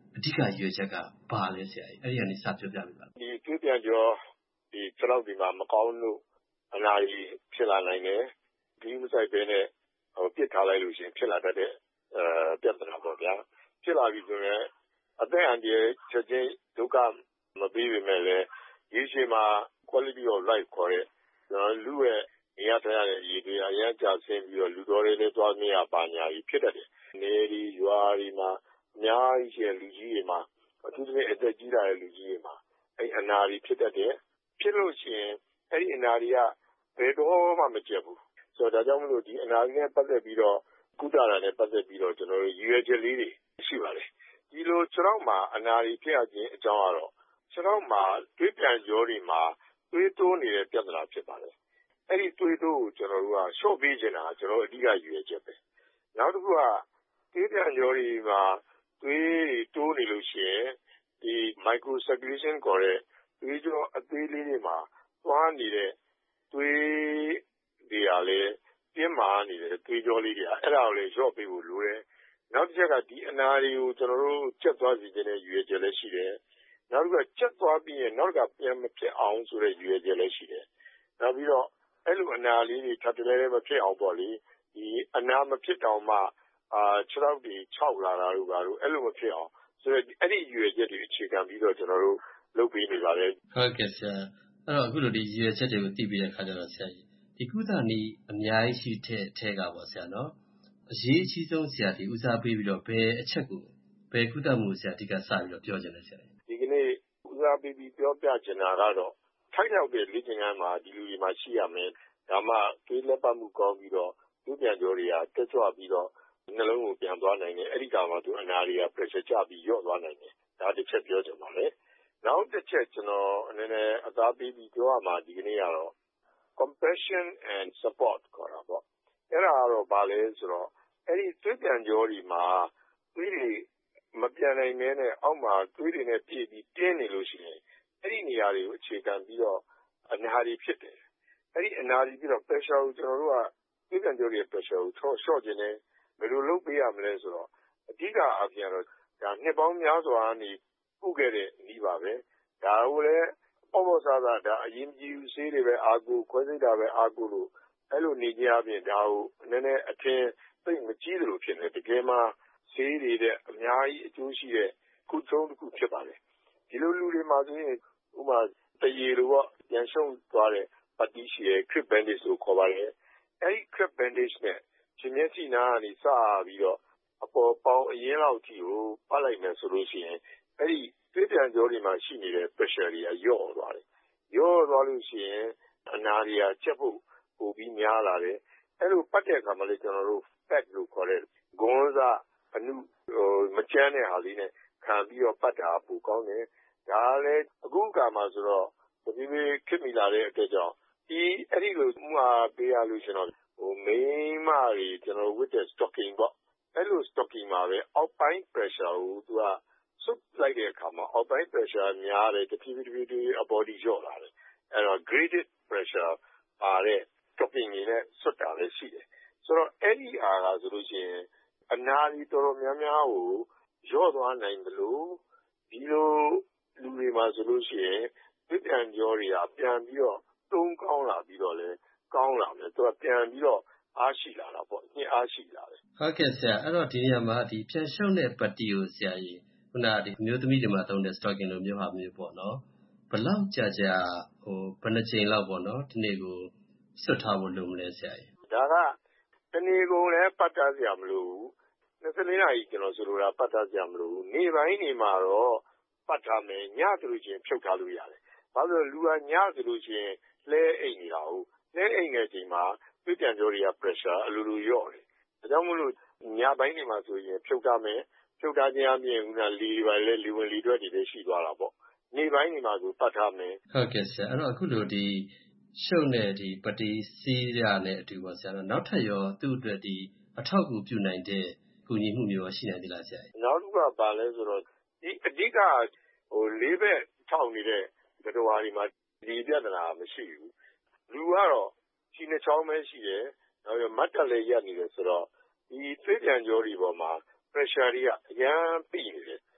အဓိကရွေးချက်ကဘာလဲဆရာကြီးအဲ့ဒီကနေစပြောပြပေးပါဒီသွေးပြန်ကြောခြေထောက်တွေမှာမကောင်းလို့အနာရီဖြစ်လာနိုင်တယ်ဒီမဆိုင်ပဲနဲ့ပြစ်ထားလိုက်လို့ရှိရင်ဖြစ်လာတတ်တဲ့ပြဿနာပေါ့ဗျာဖြစ်လာပြီဆိုရင်အသက်အန္တရာယ်ချက်ချင်းဒုက္ခမပေးပေမဲ့လည်းရေရှည်မှာ quality of life ခေါ်တဲ့လူရဲ့နေရာထိုင်ရတဲ့အရေးတွေအရင်ကျဆင်းပြီးတော့လူတော်တွေလည်းသွားမရပါညာကြီးဖြစ်တတ်တယ်နေဒီရွာဒီမှာအများကြီးရှိတဲ့လူကြီးတွေမှာအထူးသဖြင့်အသက်ကြီးလာတဲ့လူကြီးတွေမှာအဲ့အနာရီဖြစ်တတ်တယ်ဖြစ်လို့ရှိရင်အဲ့ဒီအနာရီကဘယ်တော့မှမကျက်ဘူးဆိုတော့ဒါကြောင့်မလို့ဒီအနာရီနဲ့ပတ်သက်ပြီးတော့ကုသတာနဲ့ပတ်သက်ပြီးတော့ကျွန်တော်တို့ရည်ရွယ်ချက်လေးတွေရှိပါတယ်ဒီလိုခြေထောက်မှာအနာရီဖြစ်ရခြင်းအကြောင်းကတော့ခြေထောက်မှာသွေးပြန်ကြောတွေမှာသွေးတိုးနေတဲ့ပြဿနာဖြစ်ပါတယ်အဲ့ဒီသွေးတိုးကိုကျွန်တော်တို့ကရှော့ပေးခြင်းတာကျွန်တော်အဓိကရည်ရွယ်ချက်ပဲနောက်တစ်ခုကသွေးပြန်ကြောတွေမှာသွေးတိုးနေလို့ရှိရင်ဒီ micro circulation ခေါ်တဲ့သွေးကြောအသေးလေးတွေမှာသွားနေတဲ့သွေးတွေကလည်းပြင်းမာနေတဲ့သွေးကြောလေးတွေအဲ့ဒါကိုလည်းရှော့ပေးဖို့လိုတယ်နောက်တစ်ချက်ကဒီအနာတွေကိုကျွန်တော်တို့ကျက်သွားစီခြင်းနဲ့ရည်ရွယ်ချက်လည်းရှိတယ်နောက်တစ်ခုကကျက်သွားပြီးရင်နောက်တစ်ခါပြန်မဖြစ်အောင်ဆိုတဲ့ရည်ရွယ်ချက်လည်းရှိတယ်နောက်ပြီးတော့အဲ့လိုအနာလေးတွေထပ်တလဲလဲမဖြစ်အောင်ပေါ့လေဒီအနာမဖြစ်တောင်မှခြေထောက်တွေခြောက်လာတာတို့ဘာလို့အဲ့လိုမဖြစ်အောင်ဆိုတော့အဲ့ဒီရည်ရွယ်ချက်တွေအခြေခံပြီးတော့ကျွန်တော်တို့လုပ်ပေးနေပါတယ်ဟုတ်ကဲ့ဆရာအဲ့တော့အခုလိုဒီရည်ရွယ်ချက်တွေကိုသိပြီးတဲ့အခါကျတော့ဆရာကြီးဒီကုသနည်းအများကြီးရှိတဲ့ထဲကပေါ့ဆရာနော်အရေးအကြီးဆုံးဆရာဒီဦးစားပေးပြီးတော့ဘယ်အချက်ကိုဘယ်ကုသမှုဆရာအဓိကစပြီးတော့ပြောချင်တယ်ဆရာဒီကနေ့ဦးစားပေးပြီးပြောပြချင်တာကတော့ထိုက်ရောက်တဲ့လေ့ကျင့်ခန်းမှာဒီလူတွေမှာရှိရမယ်ဒါမှသွေးလက်ပတ်မှုကောင်းပြီးတော့သွေးပြန်ကြောတွေကတက်ကြွပြီးတော့နှလုံးကိုပြန်သွားနိုင်တယ်အဲ့ဒီကမှသူအနာတွေက pressure ကျပြီးရော့သွားနိုင်တယ်ဒါတစ်ချက်ပြောချင်ပါမယ်နောက်တစ်ချက်ကျွန်တော်အနေနဲ့အသားပေးပြီးပြောရမှာဒီကနေ့ကတော့ compassion and support ခေါ်တာပေါ့အဲ့ဒါကတော့ဘာလဲဆိုတော့အဲ့ဒီသွေးပြန်ကြောတွေမှာသွေးတွေမပြန်နိုင်မဲနဲ့အောက်မှာသွေးတွေနဲ့ပြည့်ပြီးတင်းနေလို့ရှိရင်အဲ့ဒီနေရာတွေကိုအခြေခံပြီးတော့အနာတွေဖြစ်တယ်အဲ့ဒီအနာတွေပြီးတော့ pressure ကိုကျွန်တော်တို့ကသွေးပြန်ကြောရဲ့ pressure ကိုရှော့ခြင်းနဲ့ဘယ်လိုလုပ်ပေးရမလဲဆိုတော့အဓိကအပြင်တော့ဒါနှစ်ပေါင်းများစွာနေပုခဲ့တဲ့နည်းပါပဲဒါကိုလည်းပေါ့ဆာဒါအရင်ကြီးဆေးတွေပဲအာကိုခွဲစိတ်တာပဲအာကိုလို့အဲ့လိုနေကြအပြင်ဒါကိုနည်းနည်းအထင်သိမကြီးသလိုဖြစ်နေတကယ်မှဆေးတွေတဲ့အများကြီးအကျိုးရှိတဲ့ခုထုံးတစ်ခုဖြစ်ပါတယ်ဒီလိုလူတွေမှာဆိုရင်ဥပမာတရေလိုပေါ့ပြန်ရှုံးသွားတဲ့ပတ်တီးရှိတဲ့ crib bandage ကိုခေါ်ပါတယ်အဲ့ဒီ crib bandage နဲ့ရှင်မျက်စိနားကနေစပြီးတော့အပေါ်ပေါင်းအရင်လောက်ထိကိုပတ်လိုက်မယ်ဆိုလို့ရှိရင်အဲ့ဒီသွေးပြန်ကြောတွေမှာရှိနေတဲ့ pressure တွေကလျော့သွားတယ်လျော့သွားလို့ရှိရင်အနာတွေကချက်ဖို့ပိုပြီးများလာတယ်အဲ့လိုပတ်တဲ့အခါမှာလေကျွန်တော်တို့ fat လို့ခေါ်တဲ့ဂွန်းစားအနုမကျန်းတဲ့ဟာလေးနဲ့ခံပြီးတော့ပတ်တာပိုကောင်းတယ်ဒါလည်းအခုကမှဆိုတော့ဒီနေ့ခက်မိလာတဲ့အတွက်ကြောင့်ဒီအဲ့ဒီလိုမှာပေးရလို့ရှင်တော့မိန်းမတွေကျွန်တော်ဝတ်တဲ့ stocking ပေါ့အဲ့လို stocking မှာပဲအောက်ပိုင်း pressure ကိုသူကဆုပ်လိုက်တဲ့အခါမှာအောက်ပိုင်း pressure များတယ်တဖြည်းဖြည်းအ body လျော့လာတယ်အဲ့တော့ graded pressure ပါတဲ့ stocking တွေနဲ့ဆွတ်တာလည်းရှိတယ်ဆိုတော့အဲ့ဒီအားကဆိုလို့ရှိရင်အနာကြီးတော်တော်များများကိုလျော့သွားနိုင်တယ်လို့ဒီလိုလူတွေမှာဆိုလို့ရှိရင်သွေးပြန်ကြောတွေကပြန်ပြီးတော့တုံးကောင်းလာပြီးတော့လည်းကောင်းလာမယ်သူကပြန်ပြီးတော့အားရှိလာတာပေါ့ညှင်းအားရှိလာတယ်ဟုတ်ကဲ့ဆရာအဲ့တော့ဒီနေရာမှာဒီပြန်ရှုံးတဲ့ပတ်တီကိုဆရာကြီးခုနဒီမျိုးသမီးတွေမှာသုံးတဲ့ stocking လိုမျိုးဟာမျိုးပေါ့နော်ဘယ်လောက်ကြာဘယ်နှချိန်လောက်ပေါ့နော်ဒီနေ့ကိုဆွတ်ထားဖို့လိုမလဲဆရာကြီးဒါကတနေ့ကုန်လည်းပတ်ထားစရာမလိုဘူး24နာရီကျွန်တော်ဆိုလိုတာပတ်ထားစရာမလိုဘူးနေ့ပိုင်းနေမှာတော့ပတ်ထားမယ်ညဆိုလို့ချင်းဖြုတ်ထားလို့ရတယ်ဘာလို့လူကညဆိုလို့ချင်းလဲအိမ်နေတာဟုတ်လဲအိမ်တဲ့အချိန်မှာသွေးပြန်ကြောတွေက pressure အလိုလိုလျော့တယ်ဒါကြောင့်မို့လို့ညပိုင်းနေမှာဆိုရင်ဖြုတ်ထားမယ်ဖြုတ်ထားခြင်းအပြင်ကလီပါလေလီဝင်လီတွက်တွေလည်းရှိသွားတာပေါ့နေ့ပိုင်းနေမှာဆိုပတ်ထားမယ်ဟုတ်ကဲ့ဆရာအဲ့တော့အခုလိုဒီရှုပ်တဲ့ဒီပတိစီးရတဲ့အတူပါဆရာနောက်ထပ်ရောသူ့အတွက်ဒီအထောက်အကူပြုနိုင်တဲ့ကူညီမှုမျိုးရှိနိုင်သလားဆရာနောက်တစ်ခုကပါလဲဆိုတော့ဒီအဓိကလေးဘက်ထောက်နေတဲ့ကတော်ရီမှာဒီပြဿနာမရှိဘူးလူကတော့ခြေနှချောင်းပဲရှိတယ်နောက်ပြီးမတ်တက်လည်းရက်နေတယ်ဆိုတော့ဒီသွေးပြန်ကြောတွေပေါ်မှာ pressure တွေကအရန်ပြည့်နေတယ်ဒါ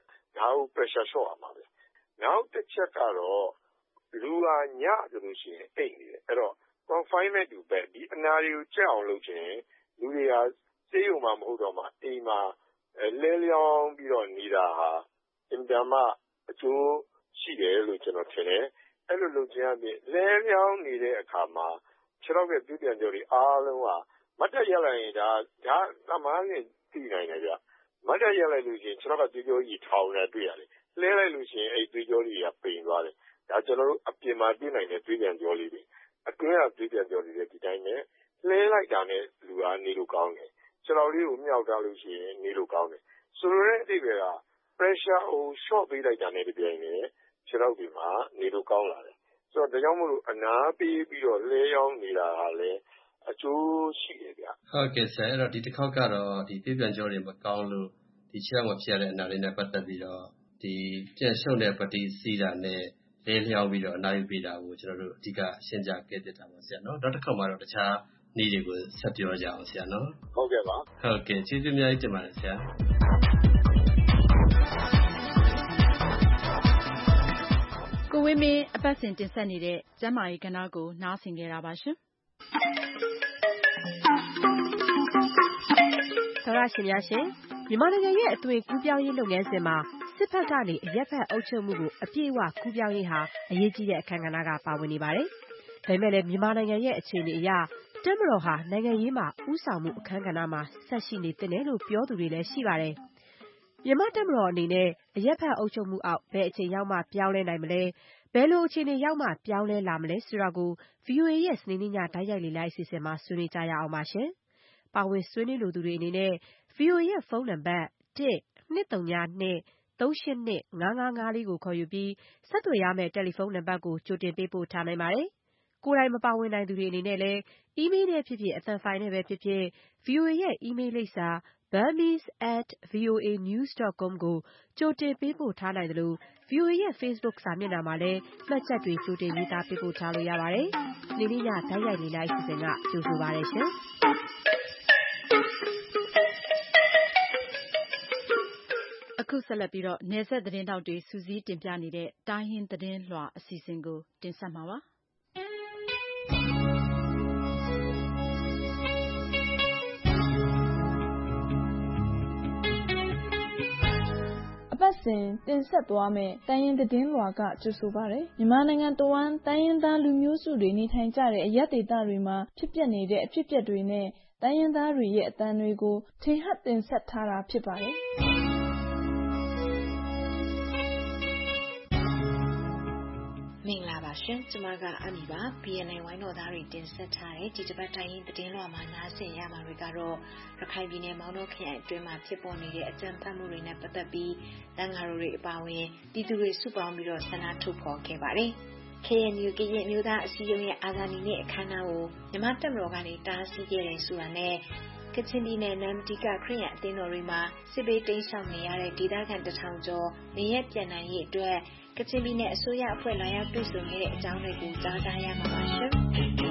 ဒါကို pressure လျှော့ရမှာပဲနောက်တစ်ချက်ကတော့လူဟာညဆိုလို့ရှိရင်အိတ်နေတယ်အဲ့တော့ confinement to bed ဒီအနာတွေကိုကြောက်အောင်လုပ်ခြင်းလူတွေဟာဆေးရုံမှာမဟုတ်တော့မှအိမ်မှာလဲလျောင်းပြီးတော့နေတာဟာအင်တာမအကျိုးရှိတယ်လို့ကျွန်တော်ထင်တယ်အဲ့လိုလုပ်ခြင်းအပြင်လဲလျောင်းနေတဲ့အခါမှာခြေထောက်ရဲ့ပြည့်ပြန်ကြောတွေအားလုံးကမတ်တက်ရလိုက်ရင်ဒါသမားနဲ့တည်နိုင်တယ်ဗျမတ်တက်ရလိုက်လို့ရှိရင်ခြေထောက်ကသွေးကြောကြီးထောင်နေတွေ့ရတယ်လဲလိုက်လို့ရှိရင်အဲ့သွေးကြောတွေကပိန်သွားတယ်ဒါကျွန်တော်တို့အပြင်မှာတွေ့နိုင်တဲ့သွေးပြန်ကြောလေးတွေအတွင်းကသွေးပြန်ကြောတွေဒီတိုင်းနဲ့လဲလိုက်တာနဲ့လူအားနေလို့ကောင်းတယ်ခြေထောက်လေးကိုမြောက်ထားလို့ရှိရင်နေလို့ကောင်းတယ်ဆိုလိုတဲ့အဓိပ္ပာယ်က pressure ကို short ပေးလိုက်တာနဲ့တပြိုင်နက်ခြေထောက်တွေမှာနေလို့ကောင်းလာတယ်ဆိုတော့ဒါကြောင့်မို့လို့အနာပေးပြီးတော့လဲရောင်းနေတာဟာလည်းအကျိုးရှိတယ်ဗျဟုတ်ကဲ့ဆရာအဲ့တော့ဒီတစ်ခေါက်ကတော့ဒီပြပြန်ကြောတွေမကောင်းလို့ဒီခြေထောက်မှာဖြစ်ရတဲ့အနာလေးနဲ့ပတ်သက်ပြီးတော့ဒီပြန်ရှုံတဲ့ပတိစီးတာနဲ့လဲလျောင်းပြီးတော့အနာယူပေးတာကိုကျွန်တော်တို့အဓိကရှင်းပြခဲ့ပြတာပါဆရာနော်နောက်တစ်ခေါက်မှာတော့တခြားနည်းတွေကိုဆက်ပြောကြအောင်ဆရာနော်ဟုတ်ကဲ့ပါဟုတ်ကဲ့ကျေးဇူးအများကြီးတင်ပါတယ်ဆရာကိုဝင်းမင်းအပတ်စဉ်တင်ဆက်နေတဲ့ကျန်းမာရေးကဏ္ဍကိုနားဆင်ကြတာပါရှင်သောရရှင်များရှင်မြန်မာနိုင်ငံရဲ့အသွင်ကူးပြောင်းရေးလုပ်ငန်းစဉ်မှာစစ်ဘက်ကနေအရက်ဘက်အုပ်ချုပ်မှုကိုအပြည့်အဝကူးပြောင်းရေးဟာအရေးကြီးတဲ့အခန်းကဏ္ဍကပါဝင်နေပါတယ်။ဒါပေမဲ့လည်းမြန်မာနိုင်ငံရဲ့အခြေအနေအရတပ်မတော်ဟာနိုင်ငံရေးမှာဥဆောင်မှုအခန်းကဏ္ဍမှာဆက်ရှိနေတယ်လို့ပြောသူတွေလည်းရှိပါတယ်။မြန်မာတပ်မတော်အနေနဲ့အရက်ဘက်အုပ်ချုပ်မှုအောက်ဘယ်အချိန်ရောက်မှပြောင်းလဲနိုင်မလဲဘယ်လိုအခြေအနေရောက်မှပြောင်းလဲလာမလဲဆိုတာကို VOA ရဲ့စနေနေ့ညတိုက်ရိုက်လေ့လာအစီအစဉ်မှာဆွေးနွေးကြရအောင်ပါရှင်။ပါဝင်ဆွေးနွေးလိုသူတွေအနေနဲ့ VOA ရဲ့ဖုန်းနံပါတ် 1-232-382-555ကိုခေါ်ယူပြီးဆက်သွယ်ရမယ့်တယ်လီဖုန်းနံပါတ်ကိုကြိုတင်ပေးပို့ထားနိုင်ပါတယ်။ကိုယ်တိုင်မပါဝင်နိုင်သူတွေအနေနဲ့လည်းအီးမေးလ်နဲ့ဖြစ်ဖြစ်အသံဖိုင်နဲ့ပဲဖြစ်ဖြစ် VOA ရဲ့အီးမေးလ်လိပ်စာ burmese@voanews.com ကိုကြိုတင်ပေးပို့ထားနိုင်တယ်လို့ VOA ရဲ့ Facebook စာမျက်နှာမှာလည်းမှတ်ချက်တွေကြိုတင်ရေးသားပေးပို့ထားလို့ရပါတယ်။စနေနေ့ညတိုက်ရိုက်လေ့လာအစီအစဉ်ကကြိုဆိုပါရရှင်။အခုဆက်လက်ပြီးတော့နယ်စပ်သတင်းတောက်တွေစူးစီးတင်ပြနေတဲ့တိုင်းရင်းသတင်းလွှာအစီအစဉ်ကိုတင်ဆက်မှာပါ။အပတ်စဉ်တင်ဆက်သွားမယ့်တိုင်းရင်းသတင်းလွှာကကြိုဆိုပါရယ်မြန်မာနိုင်ငံတဝန်းတိုင်းရင်းသားလူမျိုးစုတွေနေထိုင်ကြတဲ့အရပ်ဒေသတွေမှာဖြစ်ပျက်နေတဲ့အဖြစ်အပျက်တွေနဲ့တိုင်းရင်းသားတွေရဲ့အသံတွေကိုထင်ဟပ်တင်ဆက်ထားတာဖြစ်ပါတယ်။မင်္ဂလာပါရှင်ကျမကအမီပါ BNN ဝိုင်းတော်သားတွေတင်ဆက်ထားတဲ့ဒီတစ်ပတ်တိုင်းရင်းသတင်းလွှာမှာနားဆင်ရမှာတွေကတော့ရခိုင်ပြည်နယ်မောင်တောခရိုင်အတွင်းမှာဖြစ်ပေါ်နေတဲ့အကြမ်းဖက်မှုတွေနဲ့ပတ်သက်ပြီးတန်ဃာတော်တွေအပါအဝင်ပြည်သူတွေစုပေါင်းပြီးတော့ဆန္ဒထုတ်ဖော်ခဲ့ပါတယ်။ KNU ကရင်မျိုးသားအစည်းအရုံးရဲ့အာဇာနည်နေ့အခမ်းအနားကိုမြန်မာတပ်မတော်ကနေတားဆီးခဲ့တယ်ဆိုတာနဲ့ကချင်ပြည်နယ်နမ်တီကခရစ်ယာန်အသင်းတော်တွေမှာစစ်ဘေးတိမ်းရှောင်နေရတဲ့ဒေသခံ1000ကျော်နေရပြန်နိုင်ရေးအတွက်ကချင်ပြည်နယ်အစိုးရအဖွဲ့လာရောက်တွေ့ဆုံခဲ့တဲ့အကြောင်းတွေကိုကြားကြရမှာပါရှင်။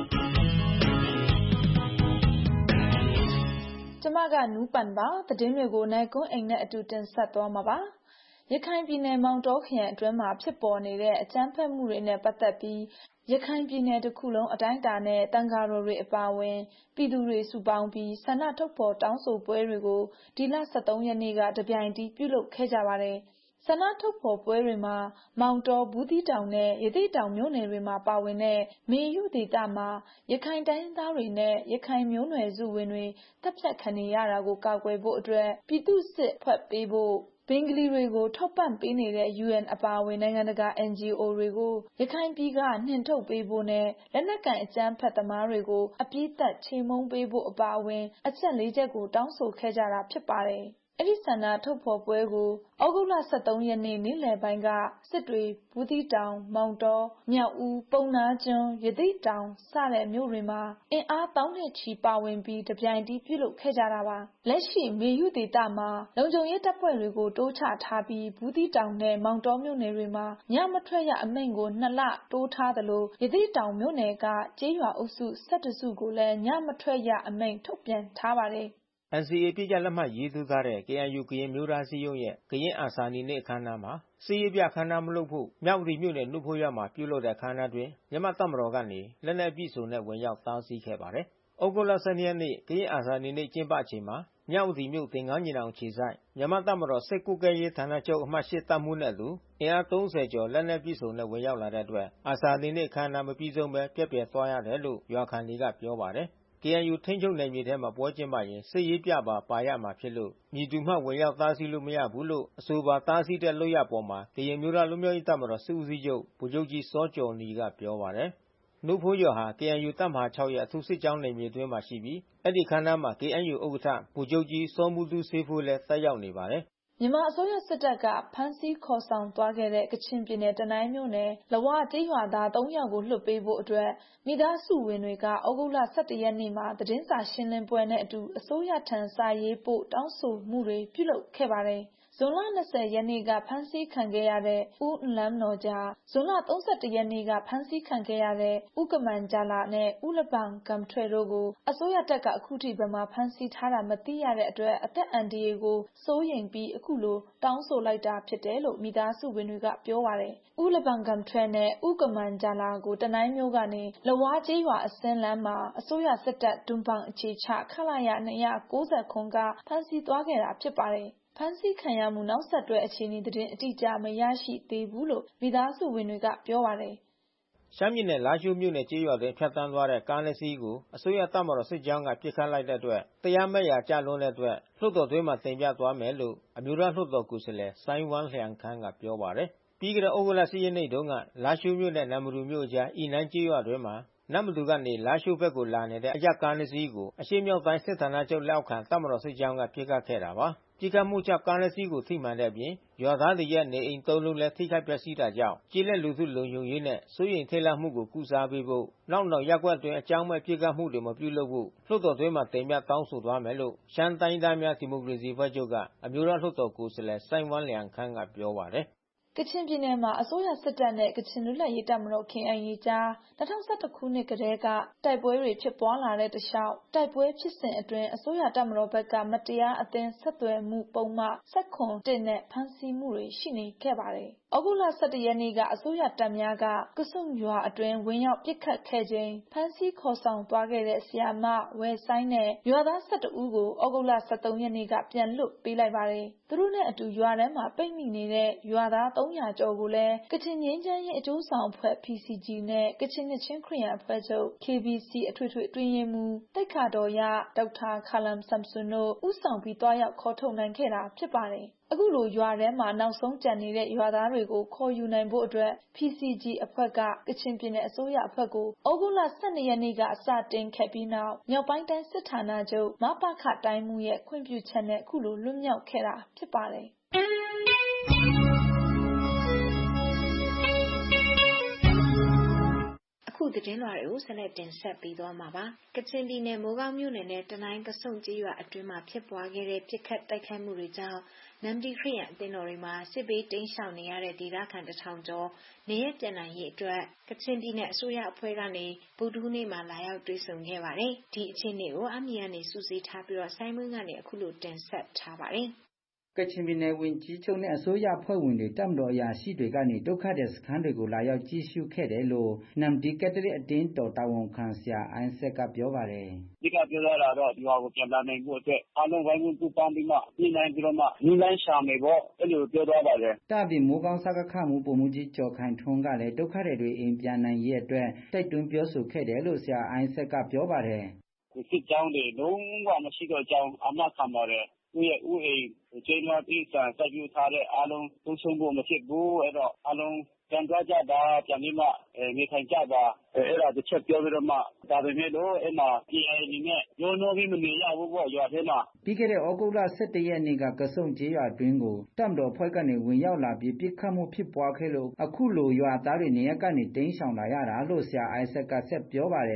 ကျမကနူးပန်ပါသတင်းတွေကိုနိုင်ကွန်းအိမ်နဲ့အတူတင်ဆက်သွားမှာပါ။ရခိုင်ပြည်နယ်မောင်တောခရိုင်အတွင်းမှာဖြစ်ပေါ်နေတဲ့အကြမ်းဖက်မှုတွေနဲ့ပတ်သက်ပြီးရခိုင်ပြည်နယ်တစ်ခုလုံးအတိုင်းအတာနဲ့တန်ဃာတော်တွေအပါအဝင်ပြည်သူတွေစုပေါင်းပြီးဆန္ဒထုတ်ဖော်တောင်းဆိုပွဲတွေကိုဒီလ23ရက်နေ့ကတပြိုင်တည်းပြုလုပ်ခဲ့ကြပါတယ်။ဆန္ဒထုတ်ဖော်ပွဲတွေမှာမောင်တောဘူးသီးတောင်နဲ့ရသေ့တောင်မြို့နယ်တွေမှာပါဝင်တဲ့မေယုဒေသမှာရခိုင်တိုင်းသားတွေနဲ့ရခိုင်မျိုးနွယ်စုဝင်တွေတပ်ဖြတ်ခံနေရတာကိုကာကွယ်ဖို့အတွက်ပြည်သူ့စစ်ဖွဲ့ပေးဖို့ဘင်္ဂလီတွေကိုထောက်ပံ့ပေးနေတဲ့ UN အပါအဝင်နိုင်ငံတကာ NGO တွေကိုရခိုင်ပြည်ကနှင်ထုတ်ပေးဖို့နဲ့လက်နက်ကိုင်အကြမ်းဖက်သမားတွေကိုအပြစ်သက်ချေမှုန်းပေးဖို့အပါအဝင်အချက်၄ချက်ကိုတောင်းဆိုခဲ့ကြတာဖြစ်ပါတယ်။အဲ့ဒီဆန္ဒထုတ်ဖော်ပွဲကိုဩဂုတ်လ23ရက်နေ့နေ့လယ်ပိုင်းကစစ်တွေဘူးသီးတောင်မောင်တောမြောက်ဦးပုံနာကျွန်းရသေ့တောင်စတဲ့မြို့တွေမှာအင်အားတောင်းနဲ့ချီပါဝင်ပြီးတပြိုင်တည်းပြုလုပ်ခဲ့ကြတာပါလက်ရှိမေယုဒေသမှာလုံခြုံရေးတပ်ဖွဲ့တွေကိုတိုးချထားပြီးဘူးသီးတောင်နဲ့မောင်တောမြို့နယ်တွေမှာညမထွက်ရအမိန့်ကို2လတိုးထားသလိုရသေ့တောင်မြို့နယ်ကကျေးရွာအုပ်စု17စုကိုလည်းညမထွက်ရအမိန့်ထုတ်ပြန်ထားပါတယ် NCA ပြည့်ကြလက်မှတ်ရေးထိုးထားတဲ့ KNU ကရင်မျိုးသားအစည်းအရုံးရဲ့ကရင်အာဇာနည်နေ့အခမ်းအနားမှာစစ်ရေးပြအခမ်းအနားမလုပ်ဖို့မြဝတီမြို့နယ်နုဖိုးရွာမှာပြုလုပ်တဲ့အခမ်းအနားတွင်မြန်မာတပ်မတော်ကနေလက်နက်အပြည့်စုံနဲ့ဝင်ရောက်တားဆီးခဲ့ပါတယ်။ဩဂုတ်လ 12 ရက်နေ့ကရင်အာဇာနည်နေ့ကျင်းပချိန်မှာမြဝတီမြို့သင်္ကန်းညီနောင်ခြေဆိုင်မြန်မာတပ်မတော်စစ်ကွပ်ကဲရေးဌာနချုပ်အမှတ် 8 တပ်မှူးနဲ့အတူအင်အား 30 ကျော်လက်နက်ပြည့်စုံနဲ့ဝင်ရောက်လာတဲ့အတွက်အာဇာနည်နေ့အခမ်းအနားမပြီးဆုံးဘဲပျက်ပြယ်သွားရတယ်လို့ရွာခံတွေကပြောပါတယ်။ KNU ထိန်းချုပ်နယ်မြေထဲမှာပွဲကျင်းပရင်စစ်ရေးပြပါရမှာဖြစ်လို့မည်သူမှဝင်ရောက်တားဆီးလို့မရဘူးလို့အဆိုပါတားဆီးတဲ့လုပ်ရပ်ပေါ်မှာကရင်မျိုးသားလူမျိုးရေးတပ်မတော်စစ်ဦးစီးချုပ်ဗိုလ်ချုပ်ကြီးစောကျော်နီကပြောပါတယ်။နုဖိုးရွာဟာ KNU တပ်မဟာ 6 ရဲ့အထူးစစ်ကြောင်းနယ်မြေအတွင်းမှာရှိပြီးအဲဒီအခမ်းအနားမှာ KNU ဥက္ကဋ္ဌဗိုလ်ချုပ်ကြီးစောမူတူးဆေးဖိုးလည်းတက်ရောက်နေပါတယ်။မြန်မာအစိုးရစစ်တပ်ကဖမ်းဆီးခေါ်ဆောင်သွားခဲ့တဲ့ကချင်ပြည်နယ်တနိုင်းမြို့နယ်လဝကျေးရွာသား 3 ယောက်ကိုလွှတ်ပေးဖို့အတွက်မိသားစုဝင်တွေကဩဂုတ်လ 17 ရက်နေ့မှာသတင်းစာရှင်းလင်းပွဲနဲ့အတူအစိုးရထံစာရေးပို့တောင်းဆိုမှုတွေပြုလုပ်ခဲ့ပါတယ်။ဇွန်လ 20 ရက်နေ့ကဖမ်းဆီးခံခဲ့ရတဲ့ဦးလမ်နော်ဂျာဇွန်လ 31 ရက်နေ့ကဖမ်းဆီးခံခဲ့ရတဲ့ဦးကမန်ဂျာလာနဲ့ဦးလဘန်ဂမ်ထွဲတို့ကိုအစိုးရတပ်ကအခုထိဘယ်မှာဖမ်းဆီးထားတာမသိရတဲ့အတွက်အသက်အန္တရာယ်ကိုစိုးရိမ်ပြီးအခုလိုတောင်းဆိုလိုက်တာဖြစ်တယ်လို့မိသားစုဝင်တွေကပြောပါတယ်။ဦးလဘန်ဂမ်ထွဲနဲ့ဦးကမန်ဂျာလာကိုတနိုင်းမြို့ကနေလဝကျေးရွာအစင်းလမ်းမှာအစိုးရစစ်တပ်ဒွန်ဘန်အခြေချခလရ290ခွန်ကဖမ်းဆီးသွားခဲ့တာဖြစ်ပါတယ်။ဖမ်းဆီးခံရမှုနောက်ဆက်တွဲအခြေအနေသတင်းအတိအကျမရရှိသေးဘူးလို့မိသားစုဝင်တွေကပြောပါတယ်။ရှမ်းပြည်နယ်လားရှိုးမြို့နယ်ကျေးရွာတွင်ဖြတ်တန်းသွားတဲ့ကားနှစ်စီးကိုအစိုးရတပ်မတော်စစ်ကြောင်းကပစ်ခတ်လိုက်တဲ့အတွက်တရားမဲ့ရာကျလွန်းတဲ့အတွက်လွှတ်တော်တွင်းမှာတင်ပြသွားမယ်လို့အမျိုးသားလွှတ်တော်ကိုယ်စားလှယ်စိုင်းဝမ်းလျန်ခမ်းကပြောပါတယ်။ပြီးခဲ့တဲ့ဩဂုတ်လ 10 ရက်နေ့တုန်းကလားရှိုးမြို့နဲ့နမ္မတူမြို့အကြားအီနန်းကျေးရွာတွင်မှာနမ္မတူကနေလားရှိုးဘက်ကိုလာနေတဲ့အရပ်ကားနှစ်စီးကိုအရှေ့မြောက်တိုင်းစစ်ဌာနချုပ်လက်အောက်ခံတပ်မတော်စစ်ကြောင်းကပစ်ခတ်ခဲ့တာပါ။ပစ်ခတ်မှုကြောင့်ကားနှစ်စီးကိုထိမှန်တဲ့အပြင်ရွာသားတွေရဲ့နေအိမ် 3 လုံးလည်းထိခိုက်ပျက်စီးတာကြောင့်ကျေးလက်လူထုလုံခြုံရေးနဲ့စိုးရိမ်ထိတ်လန့်မှုကိုကုစားပေးဖို့နောက်ရပ်ကွက်အတွင်းအကြောင်းမဲ့ပစ်ခတ်မှုတွေမပြုလုပ်ဖို့လွှတ်တော်တွင်းမှာတင်ပြတောင်းဆိုသွားမယ်လို့ရှမ်းတိုင်းသားများဒီမိုကရေစီအဖွဲ့ချုပ်ကအမျိုးသားလွှတ်တော်ကိုယ်စားလှယ်စိုင်းဝမ်းလျန်ခမ်းကပြောပါတယ်။ကချင်ပြည်နယ်မှာအစိုးရစစ်တပ်နဲ့ကချင်လွတ်လပ်ရေးတပ်မတော် KIA ကြား2011 ခုနှစ်ကတည်းကတိုက်ပွဲတွေဖြစ်ပွားလာတဲ့တခြားတိုက်ပွဲဖြစ်စဉ်အတွင်းအစိုးရတပ်မတော်ဘက်ကမတရားအသင်းဆက်သွယ်မှုပုံမှန်101နဲ့ဖမ်းဆီးမှုတွေရှိနေခဲ့ပါတယ်။ဩဂုတ်လ 17 ရက်နေ့ကအစိုးရတပ်များကကဆုန့်ရွာအတွင်းဝင်ရောက်ပစ်ခတ်ခဲ့ချိန်ဖမ်းဆီးခေါ်ဆောင်သွားခဲ့တဲ့ဆရာမဝယ်ဆိုင်နဲ့ရွာသား12ဦးကိုဩဂုတ်လ 13 ရက်နေ့ကပြန်လွှတ်ပေးလိုက်ပါတယ်။သူတို့နဲ့အတူရွာထဲမှာပိတ်မိနေတဲ့ရွာသား300 ကျော်ကိုလည်းကချင်ငြိမ်းချမ်းရေးအကျိုးဆောင်အဖွဲ့ PCG နဲ့ကချင်နှစ်ချင်းခရစ်ယာန်အဖွဲ့ချုပ် KBC အထွေထွေအတွင်းရေးမှူးသိက္ခာတော်ရဒေါက်တာခါလမ်ဆမ်ဆွန်တို့ဦးဆောင်ပြီးတွားရောက်ခေါ်ထုတ်နိုင်ခဲ့တာဖြစ်ပါတယ်။အခုလိုရွာထဲမှာနောက်ဆုံးကျန်နေတဲ့ရွာသားတွေကိုခေါ်ယူနိုင်ဖို့အတွက် PCG အဖွဲ့ကကချင်ပြည်နယ်အစိုးရအဖွဲ့ကိုဩဂုတ်လ 12 ရက်နေ့ကအစတင်ခဲ့ပြီးနောက်မြောက်ပိုင်းတိုင်းစစ်ဌာနချုပ်မပခတိုင်းမှူးရဲ့ခွင့်ပြုချက်နဲ့အခုလိုလွတ်မြောက်ခဲ့တာဖြစ်ပါတယ်။အခုသတင်းလွှာတွေကိုဆက်လက်တင်ဆက်ပေးသွားမှာပါ။ကချင်ပြည်နယ်မိုးကောင်းမြို့နယ်နဲ့တနိုင်းကဆုံကျေးရွာအတွင်းမှာဖြစ်ပွားခဲ့တဲ့ပစ်ခတ်တိုက်ခိုက်မှုတွေကြောင့်နမ္မတီခရစ်ယာန်အသင်းတော်တွေမှာစစ်ဘေးတိမ်းရှောင်နေရတဲ့ဒေသခံ1000ကျော်နေရပြန်နိုင်ရေးအတွက်ကချင်ပြည်နယ်အစိုးရအဖွဲ့ကနေဗုဒ္ဓဟူးနေ့မှာလာရောက်တွေ့ဆုံခဲ့ပါတယ်။ဒီအခြေအနေကိုအမီကနေစူးစီးထားပြီးတော့ဆိုင်းမွန်းကနေအခုလိုတင်ဆက်ထားပါတယ်။ကချင်ပြည်နယ်ဝန်ကြီးချုပ်နဲ့အစိုးရအဖွဲ့ဝင်တွေတပ်မတော်အရာရှိတွေကနေဒုက္ခသည်စခန်းတွေကိုလာရောက်ကြည့်ရှုခဲ့တယ်လို့နမ္မတီကက်သလစ်အသင်းတော်တာဝန်ခံဆရာအိုင်းဆက်ကပြောပါတယ်။အဓိကပြောရတာတော့ဒီဟာကိုပြန်လာနိုင်ဖို့အတွက်အားလုံးဝိုင်းဝန်းပူးပေါင်းပြီးမှညှိနှိုင်းပြီးတော့မှနည်းလမ်းရှာမယ်ပေါ့အဲ့လိုပြောသွားပါတယ်။တပ်ပြီးမိုးကောင်းစကခမှုပုံမှုကြီးကျော်ခိုင်ထွန်းကလည်းဒုက္ခသည်တွေအိမ်ပြန်နိုင်ရေးအတွက်တိုက်တွန်းပြောဆိုခဲ့တယ်လို့ဆရာအိုင်းဆက်ကပြောပါတယ်။ဒီစစ်ကြောင်းတွေလုံးဝမရှိတော့ကြောင်းအမှတ်ခံပါတယ်။သူရဲ့ဥအိမ်ကျေးရွာတိဆန်စိုက်ပျိုးထားတဲ့အားလုံးသုံးဆုံးဖို့မဖြစ်ဘူးအဲ့တော့အားလုံးပြန်သွားကြပါပြန်ပြီးမှနေထိုင်ကြပါအဲ့ဒါတစ်ချက်ပြောပြီးတော့မှဒါပေမဲ့လို့အဲ့မှာ PI အနေနဲ့ရိုးနိုးပြီးမနေရဘူးပေါ့ရွာထဲမှာပြီးခဲ့တဲ့ဩဂုတ်လ 17 ရက်နေ့ကကဆုံကျေးရွာတွင်းကိုတပ်မတော်ဖွဲ့ကနေဝင်ရောက်လာပြီးပစ်ခတ်မှုဖြစ်ပွားခဲ့လို့အခုလိုရွာသားတွေနေရပ်ကနေတိမ်းရှောင်လာရတာလို့ဆရာအိုက်ဆက်ကဆက်ပြောပါတယ်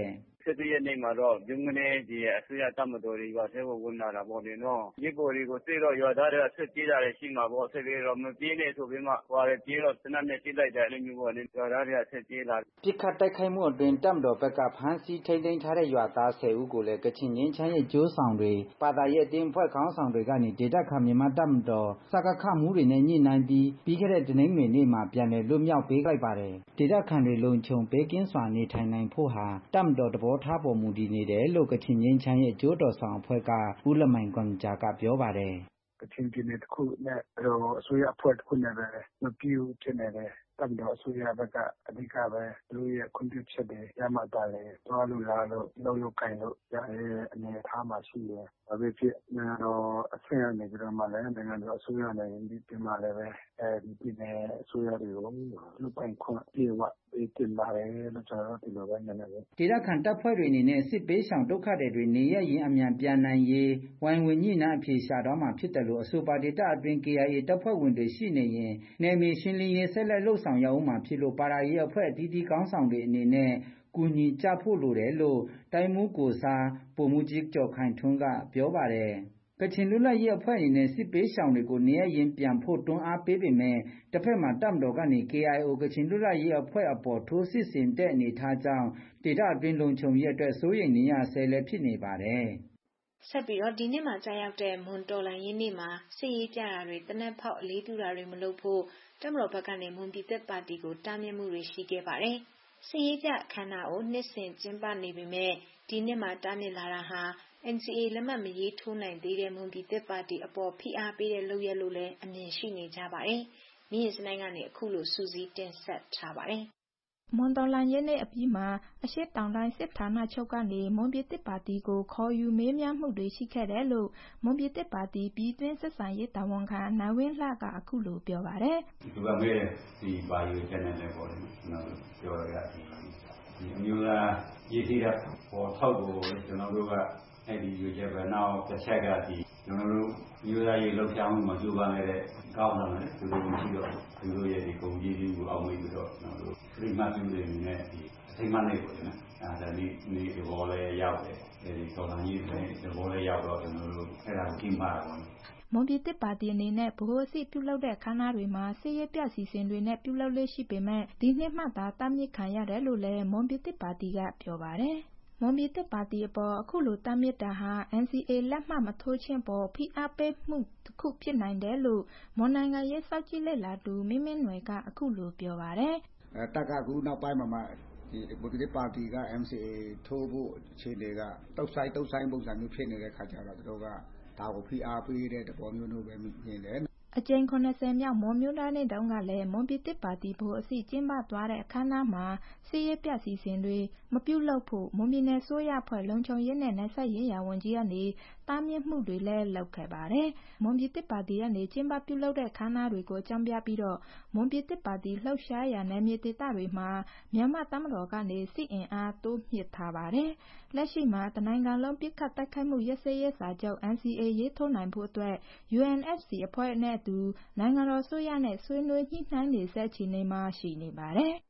17 ရက်နေ့မှာတော့ပြုံးကနေဒီအစိုးရတပ်မတော်တွေရွာထဲကိုဝင်လာတာပေါ့လေနော်။ရဲဘော်တွေကိုတွေ့တော့ရွာသားတွေကထွက်ပြေးတာတွေရှိမှာပေါ့။ဆက်ပြီးတော့မပြေးနဲ့ဆိုပြီးမှဟိုတွေပြေးတော့သေနတ်နဲ့ပစ်လိုက်တယ်အဲ့လိုမျိုးပေါ့လေ။ရွာသားတွေကထွက်ပြေးလာပစ်ခတ်တိုက်ခိုက်မှုအတွင်းတပ်မတော်ဘက်ကဖမ်းဆီးထိန်းသိမ်းထားတဲ့ရွာသား10ဦးကိုလည်းကချင်ငြိမ်းချမ်းရေးကြိုးဆောင်တွေဘာသာရေးအသင်းအဖွဲ့ခေါင်းဆောင်တွေကနေဒေသခံမြန်မာတပ်မတော်စကခမှုတွေနဲ့ညှိနှိုင်းပြီးခဲ့တဲ့တနင်္ဂနွေနေ့မှာပြန်လည်လွတ်မြောက်ပေးလိုက်ပါတယ်။ဒေသခံတွေလုံခြုံပေးကင်းစွာနေထိုင်နိုင်ဖို့ဟာတပ်မတော်သဘောထားပေါ်မူတည်နေတယ်လို့ကချင်ငြိမ်းချမ်းရေးအကျိုးတော်ဆောင်အဖွဲ့ကဦးလမိုင်ကွန်ဂျာကပြောပါတယ်။ကချင်ပြည်နယ်တစ်ခုနဲ့အစိုးရအဖွဲ့တစ်ခုနဲ့ပဲမပြည့်ဖြစ်နေတယ်။တပ်မတော်အစိုးရဘက်ကအဓိကပဲသူတို့ရဲ့ခွင့်ပြုချက်တွေရမှသာလေသွားလို့လာလို့လုပ်လို့ကိုင်လို့ရတဲ့အနေအထားမှာရှိတယ်။ဘာဖြစ်နိုင်ငံတော်အဆင့်အနေနဲ့မှလည်းနိုင်ငံတော်အစိုးရနဲ့ဒီပြင်မှာလည်းပဲဒီပြည်နယ်အစိုးရတွေကိုလူပိုင်ခွင့်ပြေဝပေးတင်ပါတယ်လို့ကျွန်တော်တို့ဒီလိုပဲနားလည်ဒေသခံတပ်ဖွဲ့တွေအနေနဲ့စစ်ပေးဆောင်ဒုက္ခတွေနေရရင်အမြန်ပြန်နိုင်ရေးဝိုင်းဝန်းညှိနှိုင်းအဖြေရှာတော့မှာဖြစ်တယ်လို့အဆိုပါဒေသအတွင်း KIA တပ်ဖွဲ့ဝင်တွေရှိနေရင်နယ်မြေရှင်းလင်းရေးဆက်လက်လှုပ်ဆောင်ရအောင်မှာဖြစ်လို့ပါရာရေးအဖွဲ့အသီးသီးခေါင်းဆောင်တွေအနေနဲ့ကူညီကြဖို့လိုတယ်လို့တိုင်းမှုကိုစားပုံမှုကြီးကျော်ခိုင်ထွန်းကပြောပါတယ်ကချင်လူလိုက်ရေးအဖွဲ့အနေနဲ့စစ်ပေးဆောင်တွေကိုနေရရင်ပြန်ဖို့တွန်းအားပေးပေမဲ့တစ်ဖက်မှာတပ်မတော်ကနေ KIO ကချင်လူလိုက်ရေးအဖွဲ့အပေါ်ထိုးစစ်ဆင်တဲ့အနေထားကြောင့်ဒေသအတွင်းလုံခြုံရေးအတွက်စိုးရိမ်နေရဆဲလည်းဖြစ်နေပါတယ်ဆက်ပြီးတော့ဒီနေ့မှာကြာရောက်တဲ့မွန်တော်လန်ရင်းနေ့မှာစစ်ရေးပြတာတွေတနက်ဖောက်အလေးပြုတာတွေမလုပ်ဖို့တပ်မတော်ဘက်ကနေမွန်ပြည်သက်ပါတီကိုတားမြစ်မှုတွေရှိခဲ့ပါတယ်။စစ်ရေးပြအခမ်းအနားကိုနှစ်စဉ်ကျင်းပနေပေမဲ့ဒီနှစ်မှာတားမြစ်လာတာဟာ NCA လက်မှတ်မရေးထိုးနိုင်သေးတဲ့မွန်ပြည်သက်ပါတီအပေါ်ဖိအားပေးတဲ့လုပ်ရက်လို့လည်းအမြင်ရှိနေကြပါတယ်။မြင့်စနိုင်ကနေအခုလိုစူးစီးတင်ဆက်ထားပါတယ်။မွန်တော်လန်ရေးနေ့အပြီးမှာအရှိတောင်တိုင်းစစ်ဌာနချုပ်ကနေမွန်ပြည်သစ်ပါတီကိုခေါ်ယူမေးမြန်းမှုတွေရှိခဲ့တယ်လို့မွန်ပြည်သစ်ပါတီပြည်တွင်းစစ်ဆိုင်ရေးတာဝန်ခံနိုင်ဝင်းလှကအခုလိုပြောပါတယ်။သူကမဲဒီပါရီချက်နဲ့လည်းပေါ့လေကျွန်တော်ပြောရတာဒီအမျိုးသားရည်စည်တဲ့ပေါ်ထောက်ကိုကျွန်တော်တို့ကအဲ့ဒီရွေးချက်ပဲနောက်တစ်ချက်ကဒီကျွန်တော်တို့မျိုးသားရေးလှုပ်ရှားမှုမှာကြိုးပမ်းနေတဲ့ကောင်းတယ်လေသူတို့မရှိတော့သူတို့ရဲ့ဒီကုန်ကြီးကိုအောင်မေးပြီးတော့ကျွန်တော်တို့ပြိမပြုတွေနဲ့ဒီအထိမနဲ့ပေါ့နော်ဒါဒီဒီဘောလေးရောက်တယ်ဒီတော်တော်ကြီးဒီဘောလေးရောက်တော့ကျွန်တော်တို့အဲ့ဒါကိုကြည့်မှာပါမွန်ပြည်သစ်ပါတီအနေနဲ့ဗဟိုအစည်းပြုလုပ်တဲ့အခမ်းအနားတွေမှာစစ်ရေးပြစီစဉ်တွေနဲ့ပြုလုပ်လို့ရှိပေမဲ့ဒီနှစ်မှသာတားမြစ်ခံရတယ်လို့လည်းမွန်ပြည်သစ်ပါတီကပြောပါတယ်။မွန်ပြည်သစ်ပါတီအပေါ်အခုလိုတားမြစ်တာဟာ NCA လက်မှတ်မထိုးခြင်းပေါ်ဖိအားပေးမှုတစ်ခုဖြစ်နိုင်တယ်လို့မွန်နိုင်ငံရေးစောင့်ကြည့်လေ့လာသူမင်းမင်းနွယ်ကအခုလိုပြောပါတယ်။တက်ကကူနောက်ပိုင်းမှာဒီမွန်ပြည်သစ်ပါတီက NCA ထိုးဖို့အခြေအနေကတုတ်ဆိုင်ပုံစံမျိုးဖြစ်နေတဲ့ခါကျတော့တို့ကဒါကိုဖိအားပေးတဲ့သဘောမျိုးတို့ပဲမြင်တယ်အကြိမ်80မြောက်မွန်မျိုးသားနေ့တုန်းကလည်းမွန်ပြည်သစ်ပါတီဗဟိုအစည်းကျင်းပသွားတဲ့အခမ်းအနားမှာစစ်ရေးပြစီစဉ်တွေမပြုလုပ်ဖို့မွန်ပြည်နယ်ဆိုရဖွဲ့လုံခြုံရေးနဲ့နယ်စပ်ရေးရာဝန်ကြီးကနေတားမြစ်မှုတွေလည်းလုပ်ခဲ့ပါတယ်။မွန်ပြည်သစ်ပါတီကနေကျင်းပပြုလုပ်တဲ့အခမ်းအနားတွေကိုအကြောင်းပြပြီးတော့မွန်ပြည်သစ်ပါတီလှုပ်ရှားရာနယ်မြေဒေသတွေမှာမြန်မာတပ်မတော်ကနေစစ်အင်အားတိုးမြှင့်ထားပါတယ်။လက်ရှိမှာတနိုင်ငံလုံးပစ်ခတ်တိုက်ခိုက်မှုရပ်စဲရေးစာချုပ် NCA ရေးထိုးနိုင်ဖို့အတွက် UNFC အဖွဲ့နဲ့အတူနိုင်ငံတော်အစိုးရနဲ့ဆွေးနွေးညှိနှိုင်းနေဆဲအခြေအနေမှာရှိနေပါတယ်။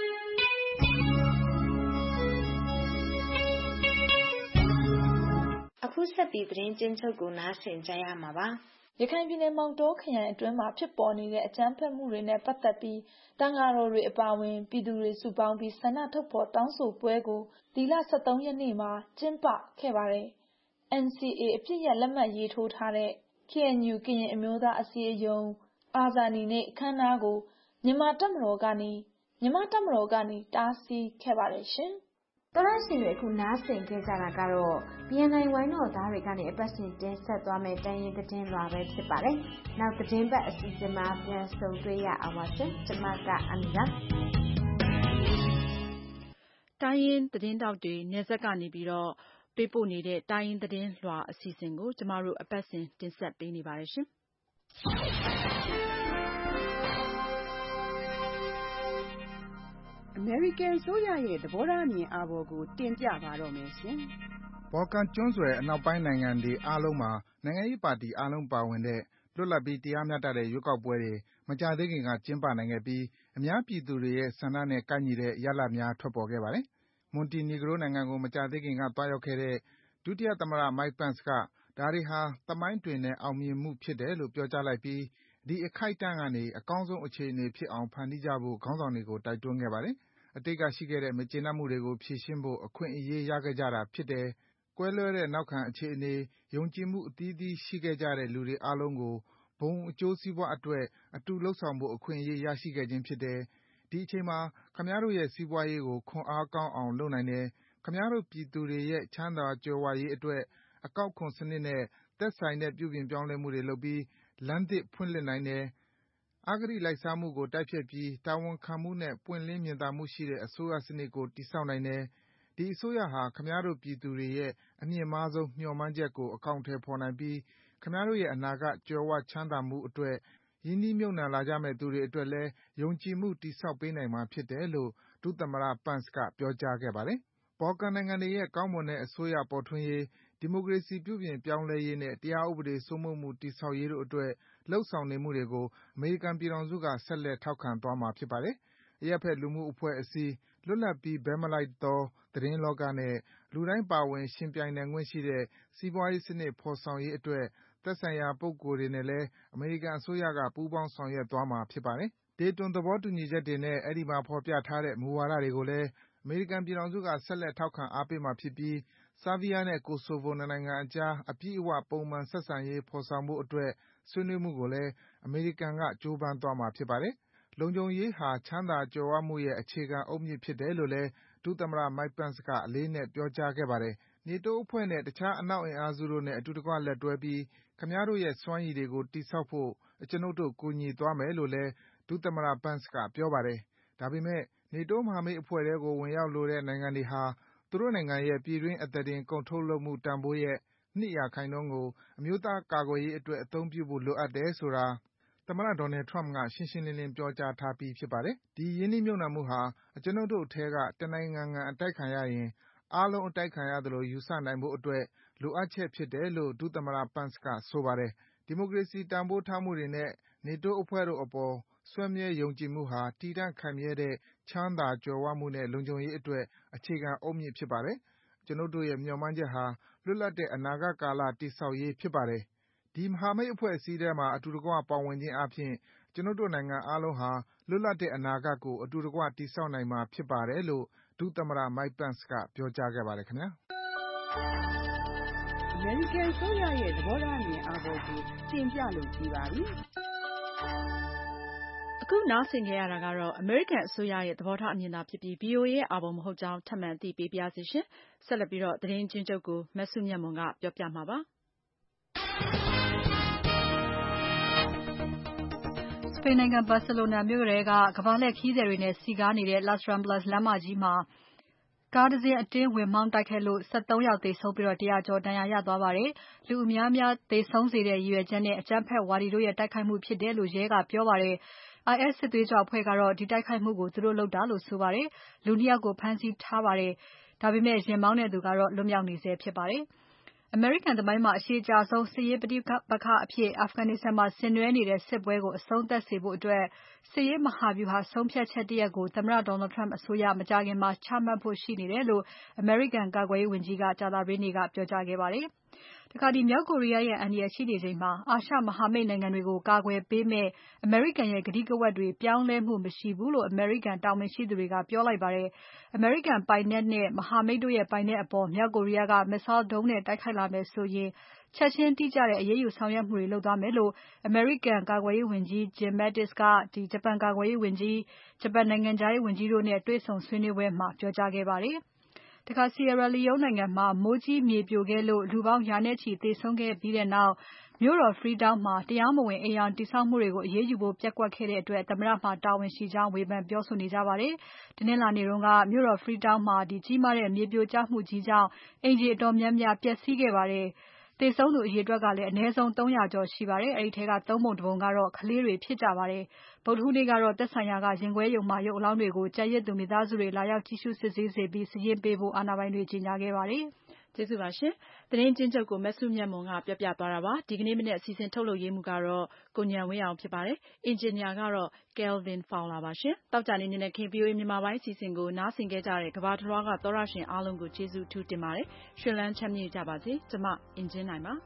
အခုဆက်ပြီးသတင်းကျဉ်းချုပ်ကိုနားဆင်ကြရမှာပါ။ရခိုင်ပြည်နယ်မောင်တောခရိုင်အတွင်းမှာဖြစ်ပေါ်နေတဲ့အကြမ်းဖက်မှုတွေနဲ့ပတ်သက်ပြီးတန်ဃာတော်တွေအပါအဝင်ပြည်သူတွေစုပေါင်းပြီးဆန္ဒထုတ်ဖော်တောင်းဆိုပွဲကိုဒီလ 23 ရက်နေ့မှာကျင်းပခဲ့ပါတယ်။ NCA အပစ်ရပ်လက်မှတ်ရေးထိုးထားတဲ့ KNU ကရင်အမျိုးသားအစည်းအရုံးအာဇာနည်နေ့အခမ်းအနားကိုမြန်မာတပ်မတော်ကနေတားဆီးခဲ့ပါတယ်ရှင်။တော်ရရှိတွေအခုနားဆင်ခဲ့ကြတာကတော့ BNI ဝိုင်းတော်သားတွေကနေအပတ်စဉ်တင်ဆက်သွားမယ့်တိုင်းရင်းသတင်းလွှာပဲဖြစ်ပါတယ်။နောက်သတင်းပတ်အစီအစဉ်မှာပြန်ဆုံတွေ့ရအောင်ပါရှင်။ကျွန်မကအမီပါ။တိုင်းရင်းသတင်းတောက်တွေနယ်စပ်ကနေပြီးတော့ပေးပို့နေတဲ့တိုင်းရင်းသတင်းလွှာအစီအစဉ်ကိုကျမတို့အပတ်စဉ်တင်ဆက်ပေးနေပါတယ်ရှင်။အမေရိကန်ဆိုရရဲ့သဘောထားအမြင်အာဘော်ကိုတင်ပြပါတော့မယ်ရှင်။ဘော်ကန်ကျွန်းဆွယ်အနောက်ပိုင်းနိုင်ငံတွေအားလုံးမှာနိုင်ငံရေးပါတီအားလုံးပါဝင်တဲ့လွတ်လပ်ပြီးတရားမျှတတဲ့ရွေးကောက်ပွဲတွေမကြာသေးခင်ကကျင်းပနိုင်ခဲ့ပြီးအများပြည်သူတွေရဲ့ဆန္ဒနဲ့ကိုက်ညီတဲ့ရလဒ်များထွက်ပေါ်ခဲ့ပါတယ်။မွန်တီနီဂရိုနိုင်ငံကိုမကြာသေးခင်ကသွားရောက်ခဲ့တဲ့ဒုတိယသမ္မတ Mike Pence ကဒါတွေဟာသမိုင်းတွင်တဲ့အောင်မြင်မှုဖြစ်တယ်လို့ပြောကြားလိုက်ပြီးဒီအခိုက်အတန့်ကနေအကောင်းဆုံးအခြေအနေဖြစ်အောင်ဖန်တီးကြဖို့ခေါင်းဆောင်တွေကိုတိုက်တွန်းခဲ့ပါတယ်။အတိတ်ကရှိခဲ့တဲ့မကျေနပ်မှုတွေကိုဖြေရှင်းဖို့အခွင့်အရေးရခဲ့ကြတာဖြစ်တယ်။ကွဲလွဲတဲ့နောက်ခံအခြေအနေယုံကြည်မှုအသီးသီးရှိခဲ့ကြတဲ့လူတွေအားလုံးကိုဘုံအကျိုးစီးပွားအတွက်အတူလုပ်ဆောင်ဖို့အခွင့်အရေးရရှိခဲ့ခြင်းဖြစ်တယ်။ဒီအချိန်မှာခင်ဗျားတို့ရဲ့စီးပွားရေးကိုခွန်အားကောင်းအောင်လုပ်နိုင်တယ်။ခင်ဗျားတို့ပြည်သူတွေရဲ့ချမ်းသာကြွယ်ဝရေးအတွက်အကောက်ခွန်စနစ်နဲ့သက်ဆိုင်တဲ့ပြုပြင်ပြောင်းလဲမှုတွေလုပ်ပြီးလမ်းသစ်ဖွင့်လှစ်နိုင်တယ်။အဂတိလိုက်စားမှုကိုတိုက်ဖျက်ပြီးတာဝန်ခံမှုနဲ့ပွင့်လင်းမြင်သာမှုရှိတဲ့အစိုးရစနစ်ကိုတည်ဆောက်နိုင်တယ်။ဒီအစိုးရဟာခင်ဗျားတို့ပြည်သူတွေရဲ့အမြင့်မားဆုံးမျှော်မှန်းချက်ကိုအကောင်အထည်ဖော်နိုင်ပြီးခင်ဗျားတို့ရဲ့အနာဂတ်ကြွယ်ဝချမ်းသာမှုအတွက်ရင်းနှီးမြှုပ်နှံလာကြမယ့်သူတွေအတွက်လည်းယုံကြည်မှုတည်ဆောက်ပေးနိုင်မှာဖြစ်တယ်လို့ဒုသမ္မတ Pence ကပြောကြားခဲ့ပါတယ်။ဘော်လကန်နိုင်ငံတွေရဲ့ကောင်းမွန်တဲ့အစိုးရပေါ်ထွန်းရေး၊ဒီမိုကရေစီပြုပြင်ပြောင်းလဲရေးနဲ့တရားဥပဒေစိုးမိုးမှုတည်ဆောက်ရေးတို့အတွက်လုပ်ဆောင်နေမှုတွေကိုအမေရိကန်ပြည်ထောင်စုကဆက်လက်ထောက်ခံသွားမှာဖြစ်ပါတယ်။အရပ်ဘက်လူမှုအဖွဲ့အစည်း၊လွတ်လပ်ပြီးဘက်မလိုက်သောသတင်းလောကနဲ့လူတိုင်းပါဝင်ယှဉ်ပြိုင်နိုင်ခွင့်ရှိတဲ့စီးပွားရေးစနစ်ဖော်ဆောင်ရေးအတွက်သက်ဆိုင်ရာပုဂ္ဂိုလ်တွေနဲ့လည်းအမေရိကန်အစိုးရကပူးပေါင်းဆောင်ရွက်သွားမှာဖြစ်ပါတယ်။ Dayton သဘောတူညီချက်တွေနဲ့အဲဒီမှာဖော်ပြထားတဲ့မူဝါဒတွေကိုလည်းအမေရိကန်ပြည်ထောင်စုကဆက်လက်ထောက်ခံအားပေးမှာဖြစ်ပြီးဆားဗီးယားနဲ့ကိုဆိုဗိုနှစ်နိုင်ငံအကြားအပြည့်အဝပုံမှန်ဆက်ဆံရေးဖော်ဆောင်ဖို့အတွက်ဆွေးနွေးမှုကိုလည်းအမေရိကန်ကကြိုးပမ်းသွားမှာဖြစ်ပါတယ်။လုံခြုံရေးဟာချမ်းသာကြွယ်ဝမှုရဲ့အခြေခံအုတ်မြစ်ဖြစ်တယ်လို့လည်းဒုသမ္မတ Mike Pence ကအလေးအနက်ပြောကြားခဲ့ပါတယ်။ NATO အဖွဲ့နဲ့တခြားအနောက်အင်အားစုတို့နဲ့အတူတကွလက်တွဲပြီးခင်ဗျားတို့ရဲ့စွမ်းရည်တွေကိုတည်ဆောက်ဖို့ကျွန်ုပ်တို့ကူညီသွားမယ်လို့လည်းဒုသမ္မတ Pence ကပြောပါတယ်။ဒါပေမဲ့ NATO မဟာမိတ်အဖွဲ့ထဲကိုဝင်ရောက်လိုတဲ့နိုင်ငံတွေဟာသူတို့နိုင်ငံရဲ့ပြည်တွင်းအသားတင်ကုန်ထုတ်လုပ်မှုတန်ဖိုးရဲ့2% ကိုအမျိုးသားကာကွယ်ရေးအတွက်အသုံးပြုဖို့လိုအပ်တယ်ဆိုတာသမ္မတ Donald Trump ကရှင်းရှင်းလင်းလင်းပြောကြားထားပြီးဖြစ်ပါတယ်။ဒီရင်းနှီးမြှုပ်နှံမှုဟာကျွန်ုပ်တို့အထဲကတနိုင်ငံငန်အတိုက်ခံရရင်အားလုံးအတိုက်ခံရသလိုယူဆနိုင်ဖို့အတွက်လိုအပ်ချက်ဖြစ်တယ်လို့ဒုသမ္မတ Pence ကဆိုပါတယ်။ဒီမိုကရေစီတန်ဖိုးထားမှုတွေနဲ့ NATO အဖွဲ့တို့အပေါ်စွဲမြဲယုံကြည်မှုဟာတည်တံ့ခိုင်မြဲတဲ့ချမ်းသာကြွယ်ဝမှုနဲ့လုံခြုံရေးအတွက်အခြေခံအုတ်မြစ်ဖြစ်ပါတယ်။ကျွန်ုပ်တို့ရဲ့မျှော်မှန်းချက်ဟာလွတ်လပ်တဲ့အနာဂတ်ကာလတည်ဆောက်ရေးဖြစ်ပါတယ်။ဒီမဟာမိတ်အဖွဲ့အစည်းထဲမှာအတူတကွပါဝင်ခြင်းအားဖြင့်ကျွန်ုပ်တို့နိုင်ငံအားလုံးဟာလွတ်လပ်တဲ့အနာဂတ်ကိုအတူတကွတည်ဆောက်နိုင်မှာဖြစ်ပါတယ်လို့ဒုသမ္မတ Mike Pence ကပြောကြားခဲ့ပါတယ်ခင်ဗျာ။အမေရိကန်အစိုးရရဲ့သဘောထားအမြင်အာဘော်ကိုတင်ပြလို့ပြီးပါပြီ။အခုနားဆင်ခဲ့ရတာကတော့အမေရိကန်အစိုးရရဲ့သဘောထားအမြင်သာဖြစ်ပြီး VOA ရဲ့အာဘော်မဟုတ်ကြောင်းထပ်မံအသိပေးပါရစေရှင်။ဆက်လက်ပြီးတော့သတင်းချင်းချုပ်ကိုမဆုမြတ်မွန်ကပြောပြမှာပါ။စပိန်နိုင်ငံဘာစီလိုနာမြို့ထဲကကမ္ဘာလှည့်ခရီးသည်တွေနဲ့စည်ကားနေတဲ့ Las Ramblas လမ်းမကြီးမှာကားတစ်စင်းအတင်းဝင်မောင်းတိုက်ခိုက်လို့13ယောက်သေဆုံးပြီး100ကျော်ဒဏ်ရာရသွားပါတယ်။လူအများများသေဆုံးစေတဲ့ရည်ရွယ်ချက်နဲ့အကြမ်းဖက်ဝါဒီတို့ရဲ့တိုက်ခိုက်မှုဖြစ်တယ်လို့ရဲကပြောပါတယ်။ IS စစ်သွေးကြွအဖွဲ့ကတော့ဒီတိုက်ခိုက်မှုကိုသူတို့လုပ်တာလို့ဆိုပါတယ်။လူ2ယောက်ကိုဖမ်းဆီးထားပါတယ်။ဒါပေမဲ့ယာဉ်မောင်းတဲ့သူကတော့လွတ်မြောက်နေဆဲဖြစ်ပါတယ်။အမေရိကန်သမိုင်းမှာအရှည်ကြာဆုံးစစ်ရေးပဋိပက္ခအဖြစ် Afghanistan မှာဆင်နွှဲနေတဲ့စစ်ပွဲကိုအဆုံးသတ်စေဖို့အတွက်စစ်ရေးမဟာဗျူဟာဆုံးဖြတ်ချက်တရပ်ကိုသမ္မတ Donald Trump အစိုးရမကြာခင်မှာချမှတ်ဖို့ရှိနေတယ်လို့အမေရိကန်ကာကွယ်ရေးဝန်ကြီးကကြာသပတေးနေ့ကပြောကြားခဲ့ပါတယ်။တခါမြောက်ကိုရီးယားရဲ့အန္တရာယ်ရှိနေချိန်မှာအာရှမဟာမိတ်နိုင်ငံတွေကိုကာကွယ်ပေးမယ့်အမေရိကန်ရဲ့ကတိကဝတ်တွေပြောင်းလဲမှုမရှိဘူးလို့အမေရိကန်တာဝန်ရှိသူတွေကပြောလိုက်ပါတယ်။အမေရိကန်ပိုင်နက်နဲ့မဟာမိတ်တို့ရဲ့ပိုင်နက်အပေါ်မြောက်ကိုရီးယားက Missile ဒုံးနဲ့တိုက်ခိုက်လာမယ်ဆိုရင်ချက်ချင်းတိကျတဲ့အရေးယူဆောင်ရွက်မှုတွေလုပ်သွားမယ်လို့အမေရိကန်ကာကွယ်ရေးဝန်ကြီး Jim Mattis ကဂျပန်ကာကွယ်ရေးဝန်ကြီး၊ဂျပန်နိုင်ငံခြားရေးဝန်ကြီးတို့နဲ့တွေ့ဆုံဆွေးနွေးပွဲမှာပြောကြားခဲ့ပါတယ်။တခါ Sierra Leone နိုင်ငံမှာမိုးကြီးမြေပြိုခဲ့လို့လူပေါင်းရာနဲ့ချီသေဆုံးခဲ့ပြီးနောက်မြို့တော် Freetown မှာတရားမဝင်အိမ်ယာတည်ဆောက်မှုတွေကိုအရေးယူဖို့ပျက်ကွက်ခဲ့တဲ့အတွက်သမ္မတမှာတာဝန်ရှိကြောင်းဝေဖန်ပြောဆိုနေကြပါတယ်။တနင်္လာနေ့တုန်းကမြို့တော် Freetown မှာကြီးမားတဲ့မြေပြိုကျမှုကြီးကြောင့်အိမ်ခြေအတော်များများပျက်စီးခဲ့ပါတယ်။သေဆုံးသူအရေအတွက်ကလည်းအနည်းဆုံး300ကျော်ရှိပါတယ်။အဲဒီထဲက3ပုံ1ပုံကတော့ကလေးတွေဖြစ်ကြပါတယ်။ဗုဒ္ဓဟူးနေ့ကတော့သက်ဆိုင်ရာကရင်ခွဲရုံမှာရုပ်အလောင်းတွေကိုကျန်ရစ်သူမိသားစုတွေလာရောက်ကြည့်ရှုစစ်ဆေးစေပြီးစာရင်းပေးဖို့အာဏာပိုင်တွေကြေညာခဲ့ပါတယ်။ကျေးဇူးပါရှင်။သတင်းကျဉ်းချုပ်ကိုမဆုမြတ်မွန်ကပြောပြသွားတာပါ။ဒီကနေ့မနေ့အစီအစဉ်ထုတ်လုပ်ရေးမှူးကတော့ကိုဉာဏ်ဝင်းအောင်ဖြစ်ပါတယ်။အင်ဂျင်နီယာကတော့ Kelvin Fowler ပါရှင်။သောကြာနေ့နေ့ခင် VOA မြန်မာပိုင်းအစီအစဉ်ကိုနားဆင်ခဲ့ကြတဲ့ကမ္ဘာတစ်လွှားကသောရရှင်အားလုံးကိုကျေးဇူးအထူးတင်ပါတယ်။ရွှင်လန်းချမ်းမြေ့ကြပါစေ။ကျွန်မအင်ဂျင်နိုင်ပါ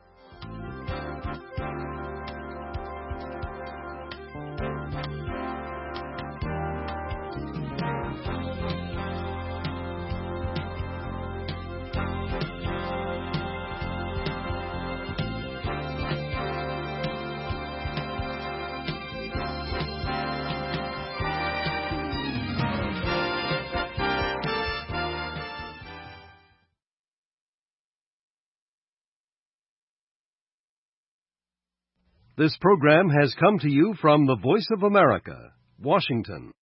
This program has come to you from the Voice of America, Washington.